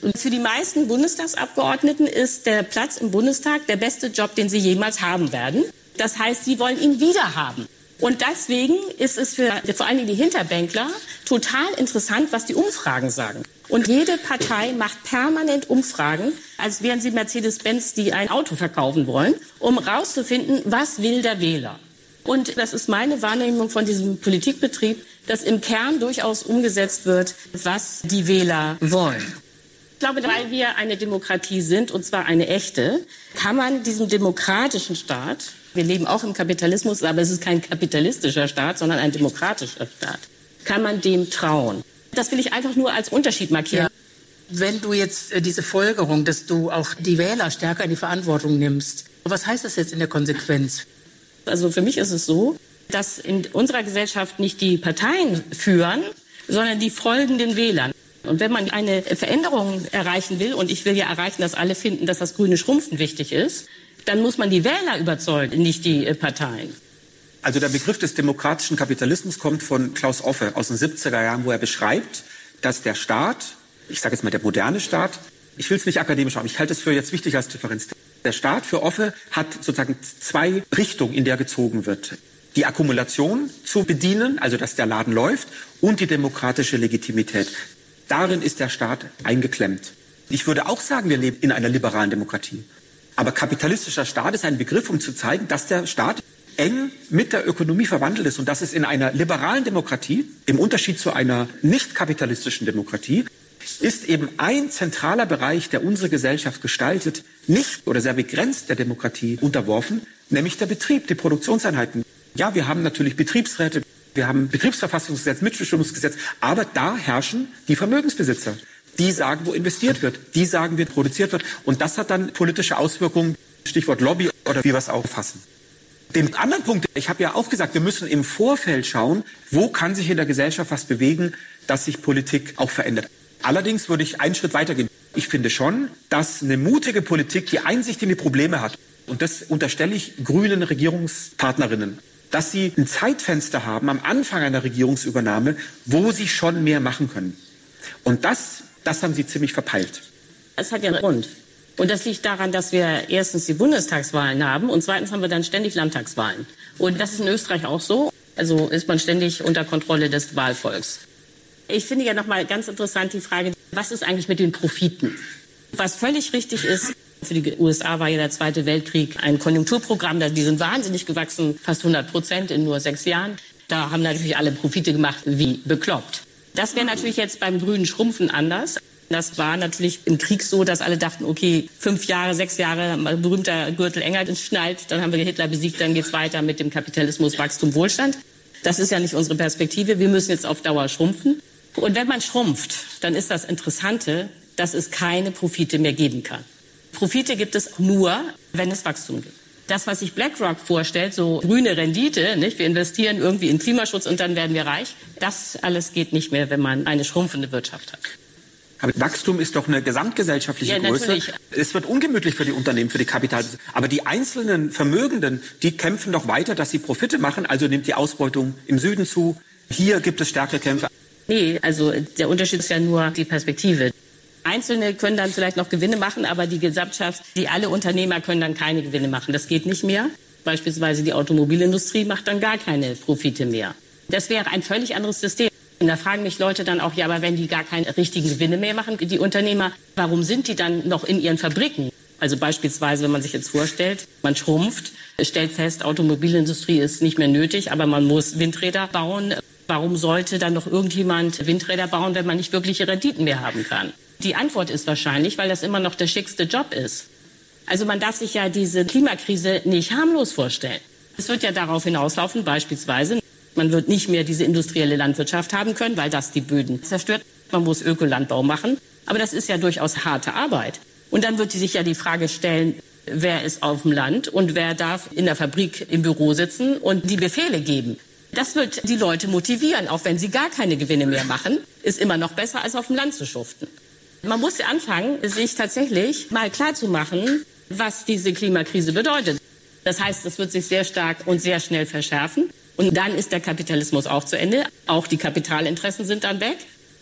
Und für die meisten Bundestagsabgeordneten ist der Platz im Bundestag der beste Job, den sie jemals haben werden. Das heißt, sie wollen ihn wieder haben. Und deswegen ist es für vor allen Dingen die Hinterbänkler total interessant, was die Umfragen sagen. Und jede Partei macht permanent Umfragen, als wären sie Mercedes-Benz, die ein Auto verkaufen wollen, um rauszufinden, was will der Wähler. Und das ist meine Wahrnehmung von diesem Politikbetrieb, dass im Kern durchaus umgesetzt wird, was die Wähler wollen. Ich glaube, weil wir eine Demokratie sind, und zwar eine echte, kann man diesem demokratischen Staat, wir leben auch im Kapitalismus, aber es ist kein kapitalistischer Staat, sondern ein demokratischer Staat, kann man dem trauen. Das will ich einfach nur als Unterschied markieren. Ja. Wenn du jetzt äh, diese Folgerung, dass du auch die Wähler stärker in die Verantwortung nimmst, was heißt das jetzt in der Konsequenz? Also für mich ist es so, dass in unserer Gesellschaft nicht die Parteien führen, sondern die folgenden Wählern. Und wenn man eine Veränderung erreichen will, und ich will ja erreichen, dass alle finden, dass das grüne Schrumpfen wichtig ist, dann muss man die Wähler überzeugen, nicht die Parteien. Also der Begriff des demokratischen Kapitalismus kommt von Klaus Offe aus den siebziger Jahren, wo er beschreibt, dass der Staat, ich sage jetzt mal der moderne Staat, ich will es nicht akademisch haben, ich halte es für jetzt wichtig als Differenz. Der Staat für Offe hat sozusagen zwei Richtungen, in der gezogen wird. Die Akkumulation zu bedienen, also dass der Laden läuft, und die demokratische Legitimität. Darin ist der Staat eingeklemmt. Ich würde auch sagen, wir leben in einer liberalen Demokratie. Aber kapitalistischer Staat ist ein Begriff, um zu zeigen, dass der Staat eng mit der Ökonomie verwandelt ist und dass es in einer liberalen Demokratie, im Unterschied zu einer nicht kapitalistischen Demokratie, ist eben ein zentraler Bereich, der unsere Gesellschaft gestaltet, nicht oder sehr begrenzt der Demokratie unterworfen, nämlich der Betrieb, die Produktionseinheiten. Ja, wir haben natürlich Betriebsräte, wir haben Betriebsverfassungsgesetz, Mitbestimmungsgesetz, aber da herrschen die Vermögensbesitzer. Die sagen, wo investiert wird, die sagen, wie produziert wird. Und das hat dann politische Auswirkungen, Stichwort Lobby oder wie wir es auch fassen. Den anderen Punkt, ich habe ja auch gesagt, wir müssen im Vorfeld schauen, wo kann sich in der Gesellschaft was bewegen, dass sich Politik auch verändert. Allerdings würde ich einen Schritt weitergehen. Ich finde schon, dass eine mutige Politik die Einsicht in die Probleme hat. Und das unterstelle ich grünen Regierungspartnerinnen, dass sie ein Zeitfenster haben am Anfang einer Regierungsübernahme, wo sie schon mehr machen können. Und das, das haben sie ziemlich verpeilt. Das hat ja einen Grund. Und das liegt daran, dass wir erstens die Bundestagswahlen haben und zweitens haben wir dann ständig Landtagswahlen. Und das ist in Österreich auch so. Also ist man ständig unter Kontrolle des Wahlvolks. Ich finde ja nochmal ganz interessant die Frage, was ist eigentlich mit den Profiten? Was völlig richtig ist, für die U S A war ja der Zweite Weltkrieg ein Konjunkturprogramm, die sind wahnsinnig gewachsen, fast hundert Prozent in nur sechs Jahren. Da haben natürlich alle Profite gemacht wie bekloppt. Das wäre natürlich jetzt beim grünen Schrumpfen anders. Das war natürlich im Krieg so, dass alle dachten, okay, fünf Jahre, sechs Jahre, berühmter Gürtel enger schnallt, dann haben wir Hitler besiegt, dann geht's weiter mit dem Kapitalismus, Wachstum, Wohlstand. Das ist ja nicht unsere Perspektive. Wir müssen jetzt auf Dauer schrumpfen. Und wenn man schrumpft, dann ist das Interessante, dass es keine Profite mehr geben kann. Profite gibt es nur, wenn es Wachstum gibt. Das, was sich BlackRock vorstellt, so grüne Rendite, nicht? Wir investieren irgendwie in Klimaschutz und dann werden wir reich. Das alles geht nicht mehr, wenn man eine schrumpfende Wirtschaft hat. Aber Wachstum ist doch eine gesamtgesellschaftliche ja, Größe. Natürlich. Es wird ungemütlich für die Unternehmen, für die Kapital. Aber die einzelnen Vermögenden, die kämpfen doch weiter, dass sie Profite machen. Also nimmt die Ausbeutung im Süden zu. Hier gibt es stärkere Kämpfe. Nee, also der Unterschied ist ja nur die Perspektive. Einzelne können dann vielleicht noch Gewinne machen, aber die Gesamtschaft, die alle Unternehmer können dann keine Gewinne machen. Das geht nicht mehr. Beispielsweise die Automobilindustrie macht dann gar keine Profite mehr. Das wäre ein völlig anderes System. Und da fragen mich Leute dann auch, ja, aber wenn die gar keine richtigen Gewinne mehr machen, die Unternehmer, warum sind die dann noch in ihren Fabriken? Also beispielsweise, wenn man sich jetzt vorstellt, man schrumpft, stellt fest, Automobilindustrie ist nicht mehr nötig, aber man muss Windräder bauen. Warum sollte dann noch irgendjemand Windräder bauen, wenn man nicht wirkliche Renditen mehr haben kann? Die Antwort ist wahrscheinlich, weil das immer noch der schickste Job ist. Also man darf sich ja diese Klimakrise nicht harmlos vorstellen. Es wird ja darauf hinauslaufen, beispielsweise, man wird nicht mehr diese industrielle Landwirtschaft haben können, weil das die Böden zerstört. Man muss Ökolandbau machen. Aber das ist ja durchaus harte Arbeit. Und dann wird sich ja die Frage stellen, wer ist auf dem Land und wer darf in der Fabrik im Büro sitzen und die Befehle geben. Das wird die Leute motivieren, auch wenn sie gar keine Gewinne mehr machen, ist immer noch besser, als auf dem Land zu schuften. Man muss ja anfangen, sich tatsächlich mal klarzumachen, was diese Klimakrise bedeutet. Das heißt, es wird sich sehr stark und sehr schnell verschärfen. Und dann ist der Kapitalismus auch zu Ende. Auch die Kapitalinteressen sind dann weg.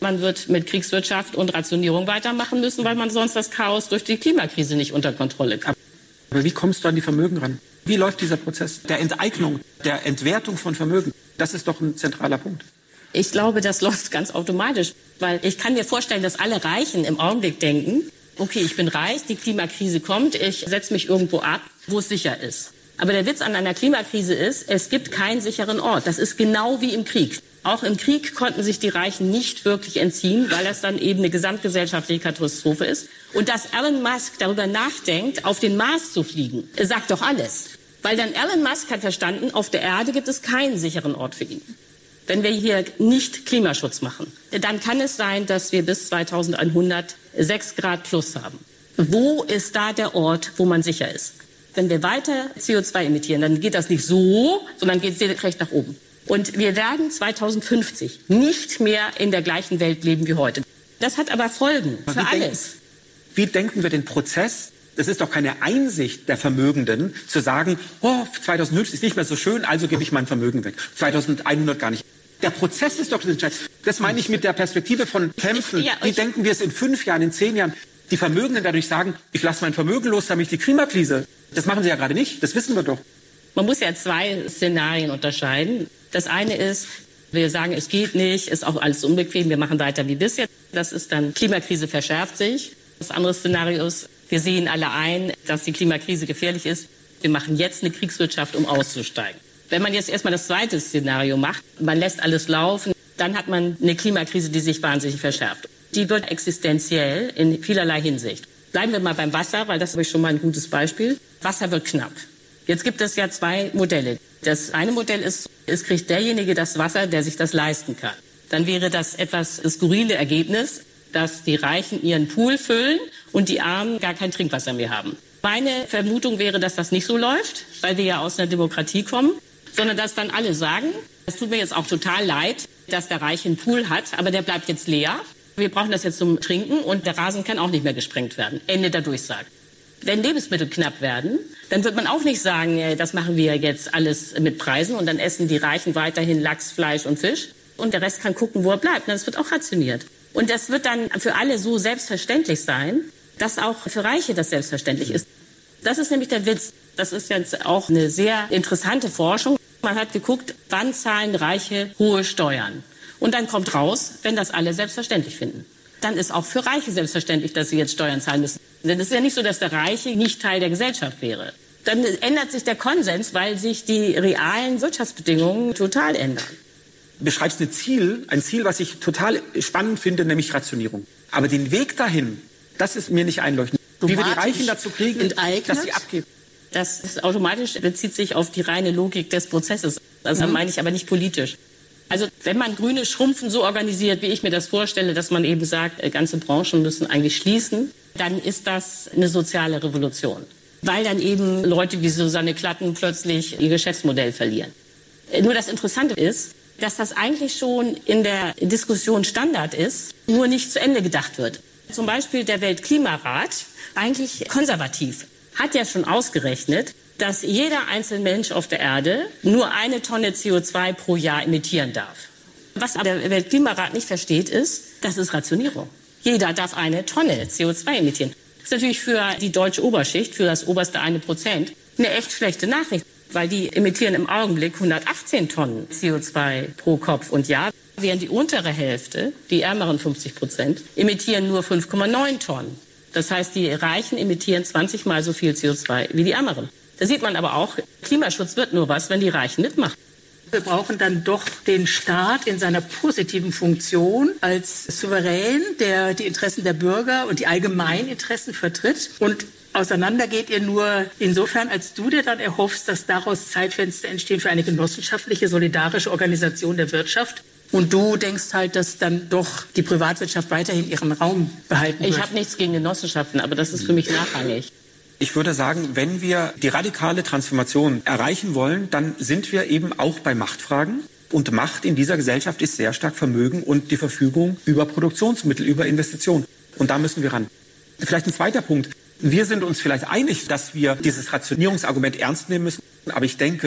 Man wird mit Kriegswirtschaft und Rationierung weitermachen müssen, weil man sonst das Chaos durch die Klimakrise nicht unter Kontrolle kriegt. Aber wie kommst du an die Vermögen ran? Wie läuft dieser Prozess der Enteignung, der Entwertung von Vermögen? Das ist doch ein zentraler Punkt. Ich glaube, das läuft ganz automatisch, weil ich kann mir vorstellen, dass alle Reichen im Augenblick denken, okay, ich bin reich, die Klimakrise kommt, ich setze mich irgendwo ab, wo es sicher ist. Aber der Witz an einer Klimakrise ist, es gibt keinen sicheren Ort. Das ist genau wie im Krieg. Auch im Krieg konnten sich die Reichen nicht wirklich entziehen, weil das dann eben eine gesamtgesellschaftliche Katastrophe ist. Und dass Elon Musk darüber nachdenkt, auf den Mars zu fliegen, sagt doch alles. Weil dann Elon Musk hat verstanden, auf der Erde gibt es keinen sicheren Ort für ihn. Wenn wir hier nicht Klimaschutz machen, dann kann es sein, dass wir bis zweitausendeinhundert sechs Grad plus haben. Wo ist da der Ort, wo man sicher ist? Wenn wir weiter C O zwei emittieren, dann geht das nicht so, sondern geht es recht nach oben. Und wir werden zweitausendfünfzig nicht mehr in der gleichen Welt leben wie heute. Das hat aber Folgen für wie alles. Denken, wie denken wir den Prozess? Es ist doch keine Einsicht der Vermögenden, zu sagen, oh, zweitausendfünfzig ist nicht mehr so schön, also gebe ich mein Vermögen weg. zweitausendeinhundert gar nicht. Der Prozess ist doch das Entscheidende. Das meine ich mit der Perspektive von Kämpfen. Ja, wie denken wir es in fünf Jahren, in zehn Jahren? Die Vermögenden dadurch sagen, ich lasse mein Vermögen los, damit ich die Klimakrise. Das machen sie ja gerade nicht, das wissen wir doch. Man muss ja zwei Szenarien unterscheiden. Das eine ist, wir sagen, es geht nicht, ist auch alles unbequem, wir machen weiter wie bisher. Das ist dann, Klimakrise verschärft sich. Das andere Szenario ist, wir sehen alle ein, dass die Klimakrise gefährlich ist. Wir machen jetzt eine Kriegswirtschaft, um auszusteigen. Wenn man jetzt erstmal das zweite Szenario macht, man lässt alles laufen, dann hat man eine Klimakrise, die sich wahnsinnig verschärft. Die wird existenziell in vielerlei Hinsicht. Bleiben wir mal beim Wasser, weil das habe ich schon mal ein gutes Beispiel. Wasser wird knapp. Jetzt gibt es ja zwei Modelle. Das eine Modell ist, es kriegt derjenige das Wasser, der sich das leisten kann. Dann wäre das etwas skurrile Ergebnis, dass die Reichen ihren Pool füllen und die Armen gar kein Trinkwasser mehr haben. Meine Vermutung wäre, dass das nicht so läuft, weil wir ja aus einer Demokratie kommen, sondern dass dann alle sagen, es tut mir jetzt auch total leid, dass der Reiche einen Pool hat, aber der bleibt jetzt leer. Wir brauchen das jetzt zum Trinken und der Rasen kann auch nicht mehr gesprengt werden. Ende der Durchsage. Wenn Lebensmittel knapp werden, dann wird man auch nicht sagen, das machen wir jetzt alles mit Preisen und dann essen die Reichen weiterhin Lachs, Fleisch und Fisch und der Rest kann gucken, wo er bleibt. Das wird auch rationiert. Und das wird dann für alle so selbstverständlich sein, dass auch für Reiche das selbstverständlich ist. Das ist nämlich der Witz. Das ist jetzt auch eine sehr interessante Forschung. Man hat geguckt, wann zahlen Reiche hohe Steuern. Und dann kommt raus, wenn das alle selbstverständlich finden. Dann ist auch für Reiche selbstverständlich, dass sie jetzt Steuern zahlen müssen. Denn es ist ja nicht so, dass der Reiche nicht Teil der Gesellschaft wäre. Dann ändert sich der Konsens, weil sich die realen Wirtschaftsbedingungen total ändern. Du beschreibst ein Ziel, ein Ziel, was ich total spannend finde, nämlich Rationierung. Aber den Weg dahin, das ist mir nicht einleuchtend. Wie wir die Reichen dazu kriegen, enteignet, dass sie abgeben. Das ist automatisch bezieht sich auf die reine Logik des Prozesses. Das mhm. meine ich aber nicht politisch. Also wenn man grüne Schrumpfen so organisiert, wie ich mir das vorstelle, dass man eben sagt, ganze Branchen müssen eigentlich schließen, dann ist das eine soziale Revolution. Weil dann eben Leute wie Susanne Klatten plötzlich ihr Geschäftsmodell verlieren. Nur das Interessante ist, dass das eigentlich schon in der Diskussion Standard ist, nur nicht zu Ende gedacht wird. Zum Beispiel der Weltklimarat, eigentlich konservativ, hat ja schon ausgerechnet, dass jeder einzelne Mensch auf der Erde nur eine Tonne C O zwei pro Jahr emittieren darf. Was der Weltklimarat nicht versteht, ist, das ist Rationierung. Jeder darf eine Tonne C O zwei emittieren. Das ist natürlich für die deutsche Oberschicht, für das oberste eine Prozent, eine echt schlechte Nachricht, weil die emittieren im Augenblick hundertachtzehn Tonnen C O zwei pro Kopf und Jahr, während die untere Hälfte, die ärmeren fünfzig Prozent, emittieren nur fünf Komma neun Tonnen. Das heißt, die Reichen emittieren zwanzig Mal so viel C O zwei wie die Ärmeren. Da sieht man aber auch, Klimaschutz wird nur was, wenn die Reichen mitmachen. Wir brauchen dann doch den Staat in seiner positiven Funktion als Souverän, der die Interessen der Bürger und die Allgemeininteressen vertritt. Und auseinander geht ihr nur insofern, als du dir dann erhoffst, dass daraus Zeitfenster entstehen für eine genossenschaftliche, solidarische Organisation der Wirtschaft. Und du denkst halt, dass dann doch die Privatwirtschaft weiterhin ihren Raum behalten wird. Ich habe nichts gegen Genossenschaften, aber das ist für mich nachrangig. Ich würde sagen, wenn wir die radikale Transformation erreichen wollen, dann sind wir eben auch bei Machtfragen. Und Macht in dieser Gesellschaft ist sehr stark Vermögen und die Verfügung über Produktionsmittel, über Investitionen. Und da müssen wir ran. Vielleicht ein zweiter Punkt. Wir sind uns vielleicht einig, dass wir dieses Rationierungsargument ernst nehmen müssen. Aber ich denke,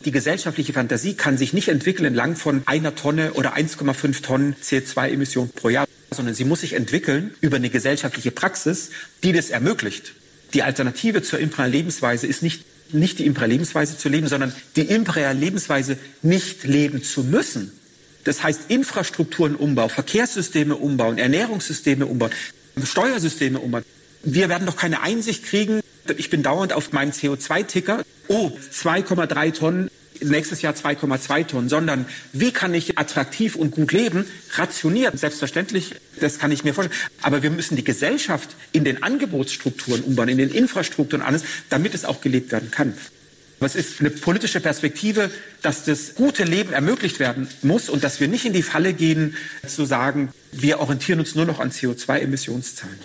Die gesellschaftliche Fantasie kann sich nicht entwickeln entlang von einer Tonne oder eins Komma fünf Tonnen C O zwei Emissionen pro Jahr, sondern sie muss sich entwickeln über eine gesellschaftliche Praxis, die das ermöglicht. Die Alternative zur imperialen Lebensweise ist nicht, nicht die imperiale Lebensweise zu leben, sondern die imperiale Lebensweise nicht leben zu müssen. Das heißt, Infrastrukturen umbauen, Verkehrssysteme umbauen, Ernährungssysteme umbauen, Steuersysteme umbauen. Wir werden doch keine Einsicht kriegen. Ich bin dauernd auf meinem C O zwei Ticker. Oh, zwei Komma drei Tonnen, nächstes Jahr zwei Komma zwei Tonnen. Sondern wie kann ich attraktiv und gut leben? Rationiert, selbstverständlich, das kann ich mir vorstellen. Aber wir müssen die Gesellschaft in den Angebotsstrukturen umbauen, in den Infrastrukturen alles, damit es auch gelebt werden kann. Aber es ist eine politische Perspektive, dass das gute Leben ermöglicht werden muss und dass wir nicht in die Falle gehen, zu sagen, wir orientieren uns nur noch an C O zwei Emissionszahlen.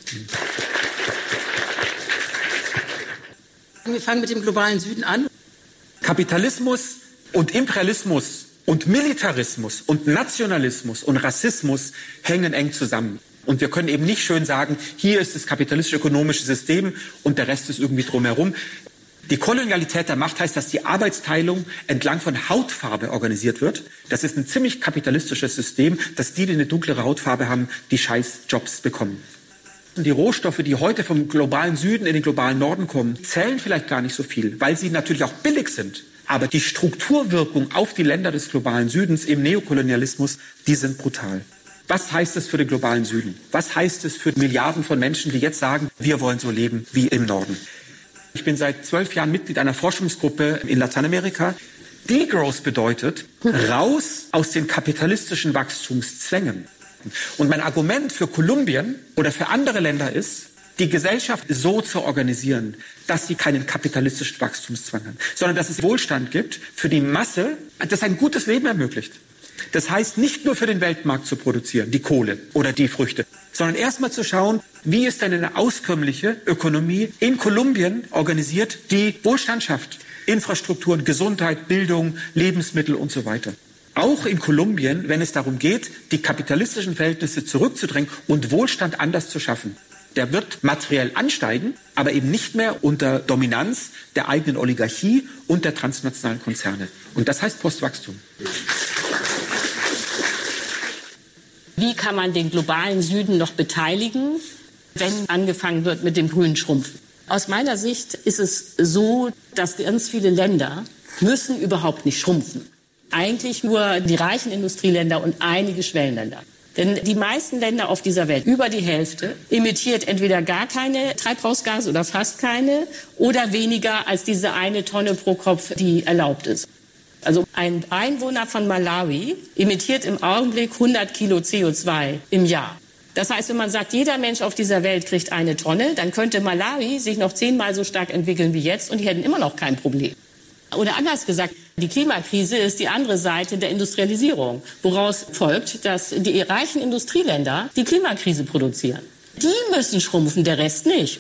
Wir fangen mit dem globalen Süden an. Kapitalismus und Imperialismus und Militarismus und Nationalismus und Rassismus hängen eng zusammen. Und wir können eben nicht schön sagen, hier ist das kapitalistisch-ökonomische System und der Rest ist irgendwie drumherum. Die Kolonialität der Macht heißt, dass die Arbeitsteilung entlang von Hautfarbe organisiert wird. Das ist ein ziemlich kapitalistisches System, dass die, die eine dunklere Hautfarbe haben, die Scheißjobs bekommen. Die Rohstoffe, die heute vom globalen Süden in den globalen Norden kommen, zählen vielleicht gar nicht so viel, weil sie natürlich auch billig sind. Aber die Strukturwirkung auf die Länder des globalen Südens im Neokolonialismus, die sind brutal. Was heißt es für den globalen Süden? Was heißt es für Milliarden von Menschen, die jetzt sagen, wir wollen so leben wie im Norden? Ich bin seit zwölf Jahren Mitglied einer Forschungsgruppe in Lateinamerika. Degrowth bedeutet, raus aus den kapitalistischen Wachstumszwängen. Und mein Argument für Kolumbien oder für andere Länder ist, die Gesellschaft so zu organisieren, dass sie keinen kapitalistischen Wachstumszwang hat, sondern dass es Wohlstand gibt für die Masse, das ein gutes Leben ermöglicht. Das heißt, nicht nur für den Weltmarkt zu produzieren, die Kohle oder die Früchte, sondern erstmal zu schauen, wie ist denn eine auskömmliche Ökonomie in Kolumbien organisiert, die Wohlstand schafft. Infrastrukturen, Gesundheit, Bildung, Lebensmittel und so weiter. Auch in Kolumbien, wenn es darum geht, die kapitalistischen Verhältnisse zurückzudrängen und Wohlstand anders zu schaffen. Der wird materiell ansteigen, aber eben nicht mehr unter Dominanz der eigenen Oligarchie und der transnationalen Konzerne. Und das heißt Postwachstum. Wie kann man den globalen Süden noch beteiligen, wenn angefangen wird mit dem grünen Schrumpfen? Aus meiner Sicht ist es so, dass ganz viele Länder müssen überhaupt nicht schrumpfen. Eigentlich nur die reichen Industrieländer und einige Schwellenländer. Denn die meisten Länder auf dieser Welt, über die Hälfte, emittiert entweder gar keine Treibhausgase oder fast keine oder weniger als diese eine Tonne pro Kopf, die erlaubt ist. Also ein Einwohner von Malawi emittiert im Augenblick hundert Kilo C O zwei im Jahr. Das heißt, wenn man sagt, jeder Mensch auf dieser Welt kriegt eine Tonne, dann könnte Malawi sich noch zehnmal so stark entwickeln wie jetzt und die hätten immer noch kein Problem. Oder anders gesagt, die Klimakrise ist die andere Seite der Industrialisierung, woraus folgt, dass die reichen Industrieländer die Klimakrise produzieren. Die müssen schrumpfen, der Rest nicht.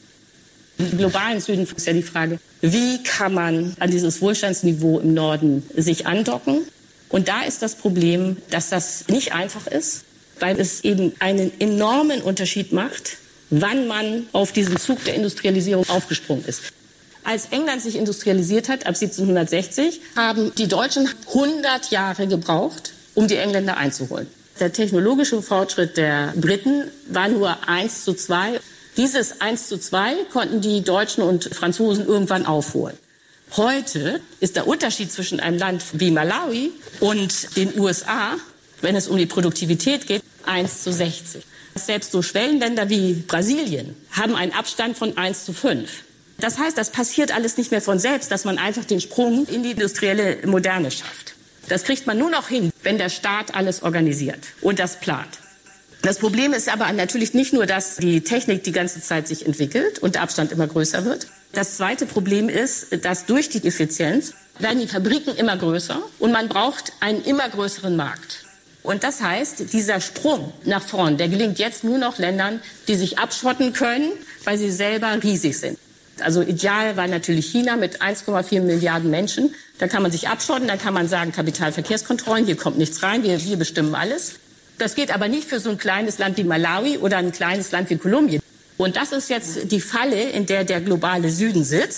Im globalen Süden ist ja die Frage, wie kann man an dieses Wohlstandsniveau im Norden sich andocken? Und da ist das Problem, dass das nicht einfach ist, weil es eben einen enormen Unterschied macht, wann man auf diesen Zug der Industrialisierung aufgesprungen ist. Als England sich industrialisiert hat, ab siebzehnhundertsechzig, haben die Deutschen hundert Jahre gebraucht, um die Engländer einzuholen. Der technologische Fortschritt der Briten war nur eins zu zwei. Dieses eins zu zwei konnten die Deutschen und Franzosen irgendwann aufholen. Heute ist der Unterschied zwischen einem Land wie Malawi und den U S A, wenn es um die Produktivität geht, eins zu sechzig. Selbst so Schwellenländer wie Brasilien haben einen Abstand von eins zu fünf. Das heißt, das passiert alles nicht mehr von selbst, dass man einfach den Sprung in die industrielle Moderne schafft. Das kriegt man nur noch hin, wenn der Staat alles organisiert und das plant. Das Problem ist aber natürlich nicht nur, dass die Technik die ganze Zeit sich entwickelt und der Abstand immer größer wird. Das zweite Problem ist, dass durch die Effizienz werden die Fabriken immer größer und man braucht einen immer größeren Markt. Und das heißt, dieser Sprung nach vorn, der gelingt jetzt nur noch Ländern, die sich abschotten können, weil sie selber riesig sind. Also ideal war natürlich China mit eins Komma vier Milliarden Menschen. Da kann man sich abschotten, da kann man sagen, Kapitalverkehrskontrollen, hier kommt nichts rein, wir, wir bestimmen alles. Das geht aber nicht für so ein kleines Land wie Malawi oder ein kleines Land wie Kolumbien. Und das ist jetzt die Falle, in der der globale Süden sitzt.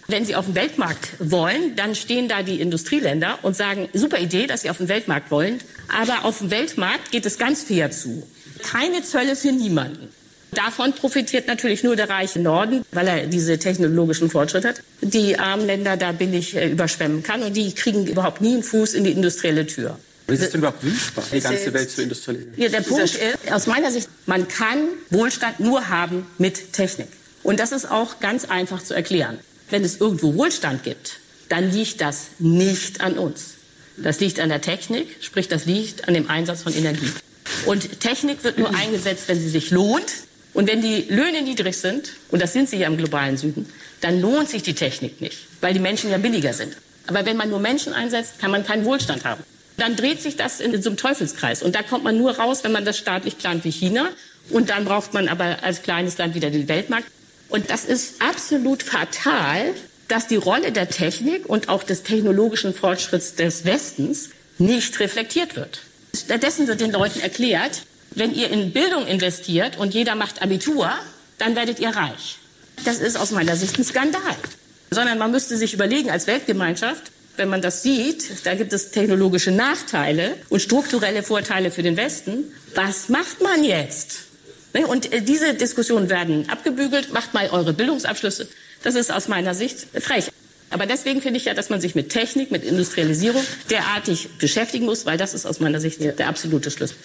Wenn Sie auf den Weltmarkt wollen, dann stehen da die Industrieländer und sagen, super Idee, dass Sie auf den Weltmarkt wollen. Aber auf dem Weltmarkt geht es ganz fair zu. Keine Zölle für niemanden. Davon profitiert natürlich nur der reiche Norden, weil er diese technologischen Fortschritte hat. Die armen Länder da billig äh, überschwemmen kann und die kriegen überhaupt nie einen Fuß in die industrielle Tür. Ist es denn überhaupt wünschbar, die ganze Welt zu industrialisieren? Ja, der Punkt ist, aus meiner Sicht, man kann Wohlstand nur haben mit Technik. Und das ist auch ganz einfach zu erklären. Wenn es irgendwo Wohlstand gibt, dann liegt das nicht an uns. Das liegt an der Technik, sprich das liegt an dem Einsatz von Energie. Und Technik wird nur eingesetzt, wenn sie sich lohnt. Und wenn die Löhne niedrig sind, und das sind sie ja im globalen Süden, dann lohnt sich die Technik nicht, weil die Menschen ja billiger sind. Aber wenn man nur Menschen einsetzt, kann man keinen Wohlstand haben. Dann dreht sich das in so einem Teufelskreis. Und da kommt man nur raus, wenn man das staatlich plant wie China. Und dann braucht man aber als kleines Land wieder den Weltmarkt. Und das ist absolut fatal, dass die Rolle der Technik und auch des technologischen Fortschritts des Westens nicht reflektiert wird. Stattdessen wird den Leuten erklärt, wenn ihr in Bildung investiert und jeder macht Abitur, dann werdet ihr reich. Das ist aus meiner Sicht ein Skandal. Sondern man müsste sich überlegen als Weltgemeinschaft, wenn man das sieht, da gibt es technologische Nachteile und strukturelle Vorteile für den Westen. Was macht man jetzt? Und diese Diskussionen werden abgebügelt. Macht mal eure Bildungsabschlüsse. Das ist aus meiner Sicht frech. Aber deswegen finde ich ja, dass man sich mit Technik, mit Industrialisierung derartig beschäftigen muss, weil das ist aus meiner Sicht der absolute Schlüssel.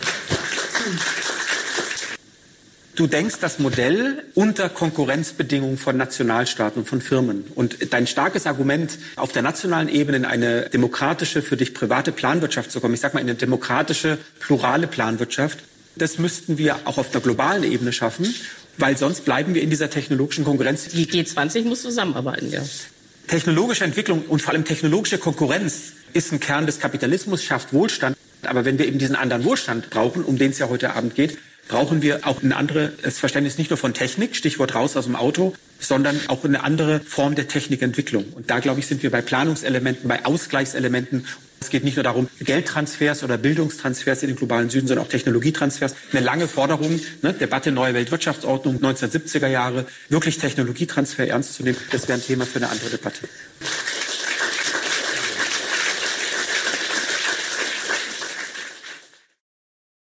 Du denkst das Modell unter Konkurrenzbedingungen von Nationalstaaten und von Firmen. Und dein starkes Argument, auf der nationalen Ebene in eine demokratische, für dich private Planwirtschaft zu kommen, ich sag mal in eine demokratische, plurale Planwirtschaft, das müssten wir auch auf der globalen Ebene schaffen, weil sonst bleiben wir in dieser technologischen Konkurrenz. Die G zwanzig muss zusammenarbeiten, ja. Technologische Entwicklung und vor allem technologische Konkurrenz ist ein Kern des Kapitalismus, schafft Wohlstand. Aber wenn wir eben diesen anderen Wohlstand brauchen, um den es ja heute Abend geht, brauchen wir auch ein anderes Verständnis nicht nur von Technik, Stichwort raus aus dem Auto, sondern auch eine andere Form der Technikentwicklung. Und da, glaube ich, sind wir bei Planungselementen, bei Ausgleichselementen. Es geht nicht nur darum, Geldtransfers oder Bildungstransfers in den globalen Süden, sondern auch Technologietransfers. Eine lange Forderung, ne, Debatte Neue Weltwirtschaftsordnung, neunzehnhundertsiebziger Jahre, wirklich Technologietransfer ernst zu nehmen, das wäre ein Thema für eine andere Debatte.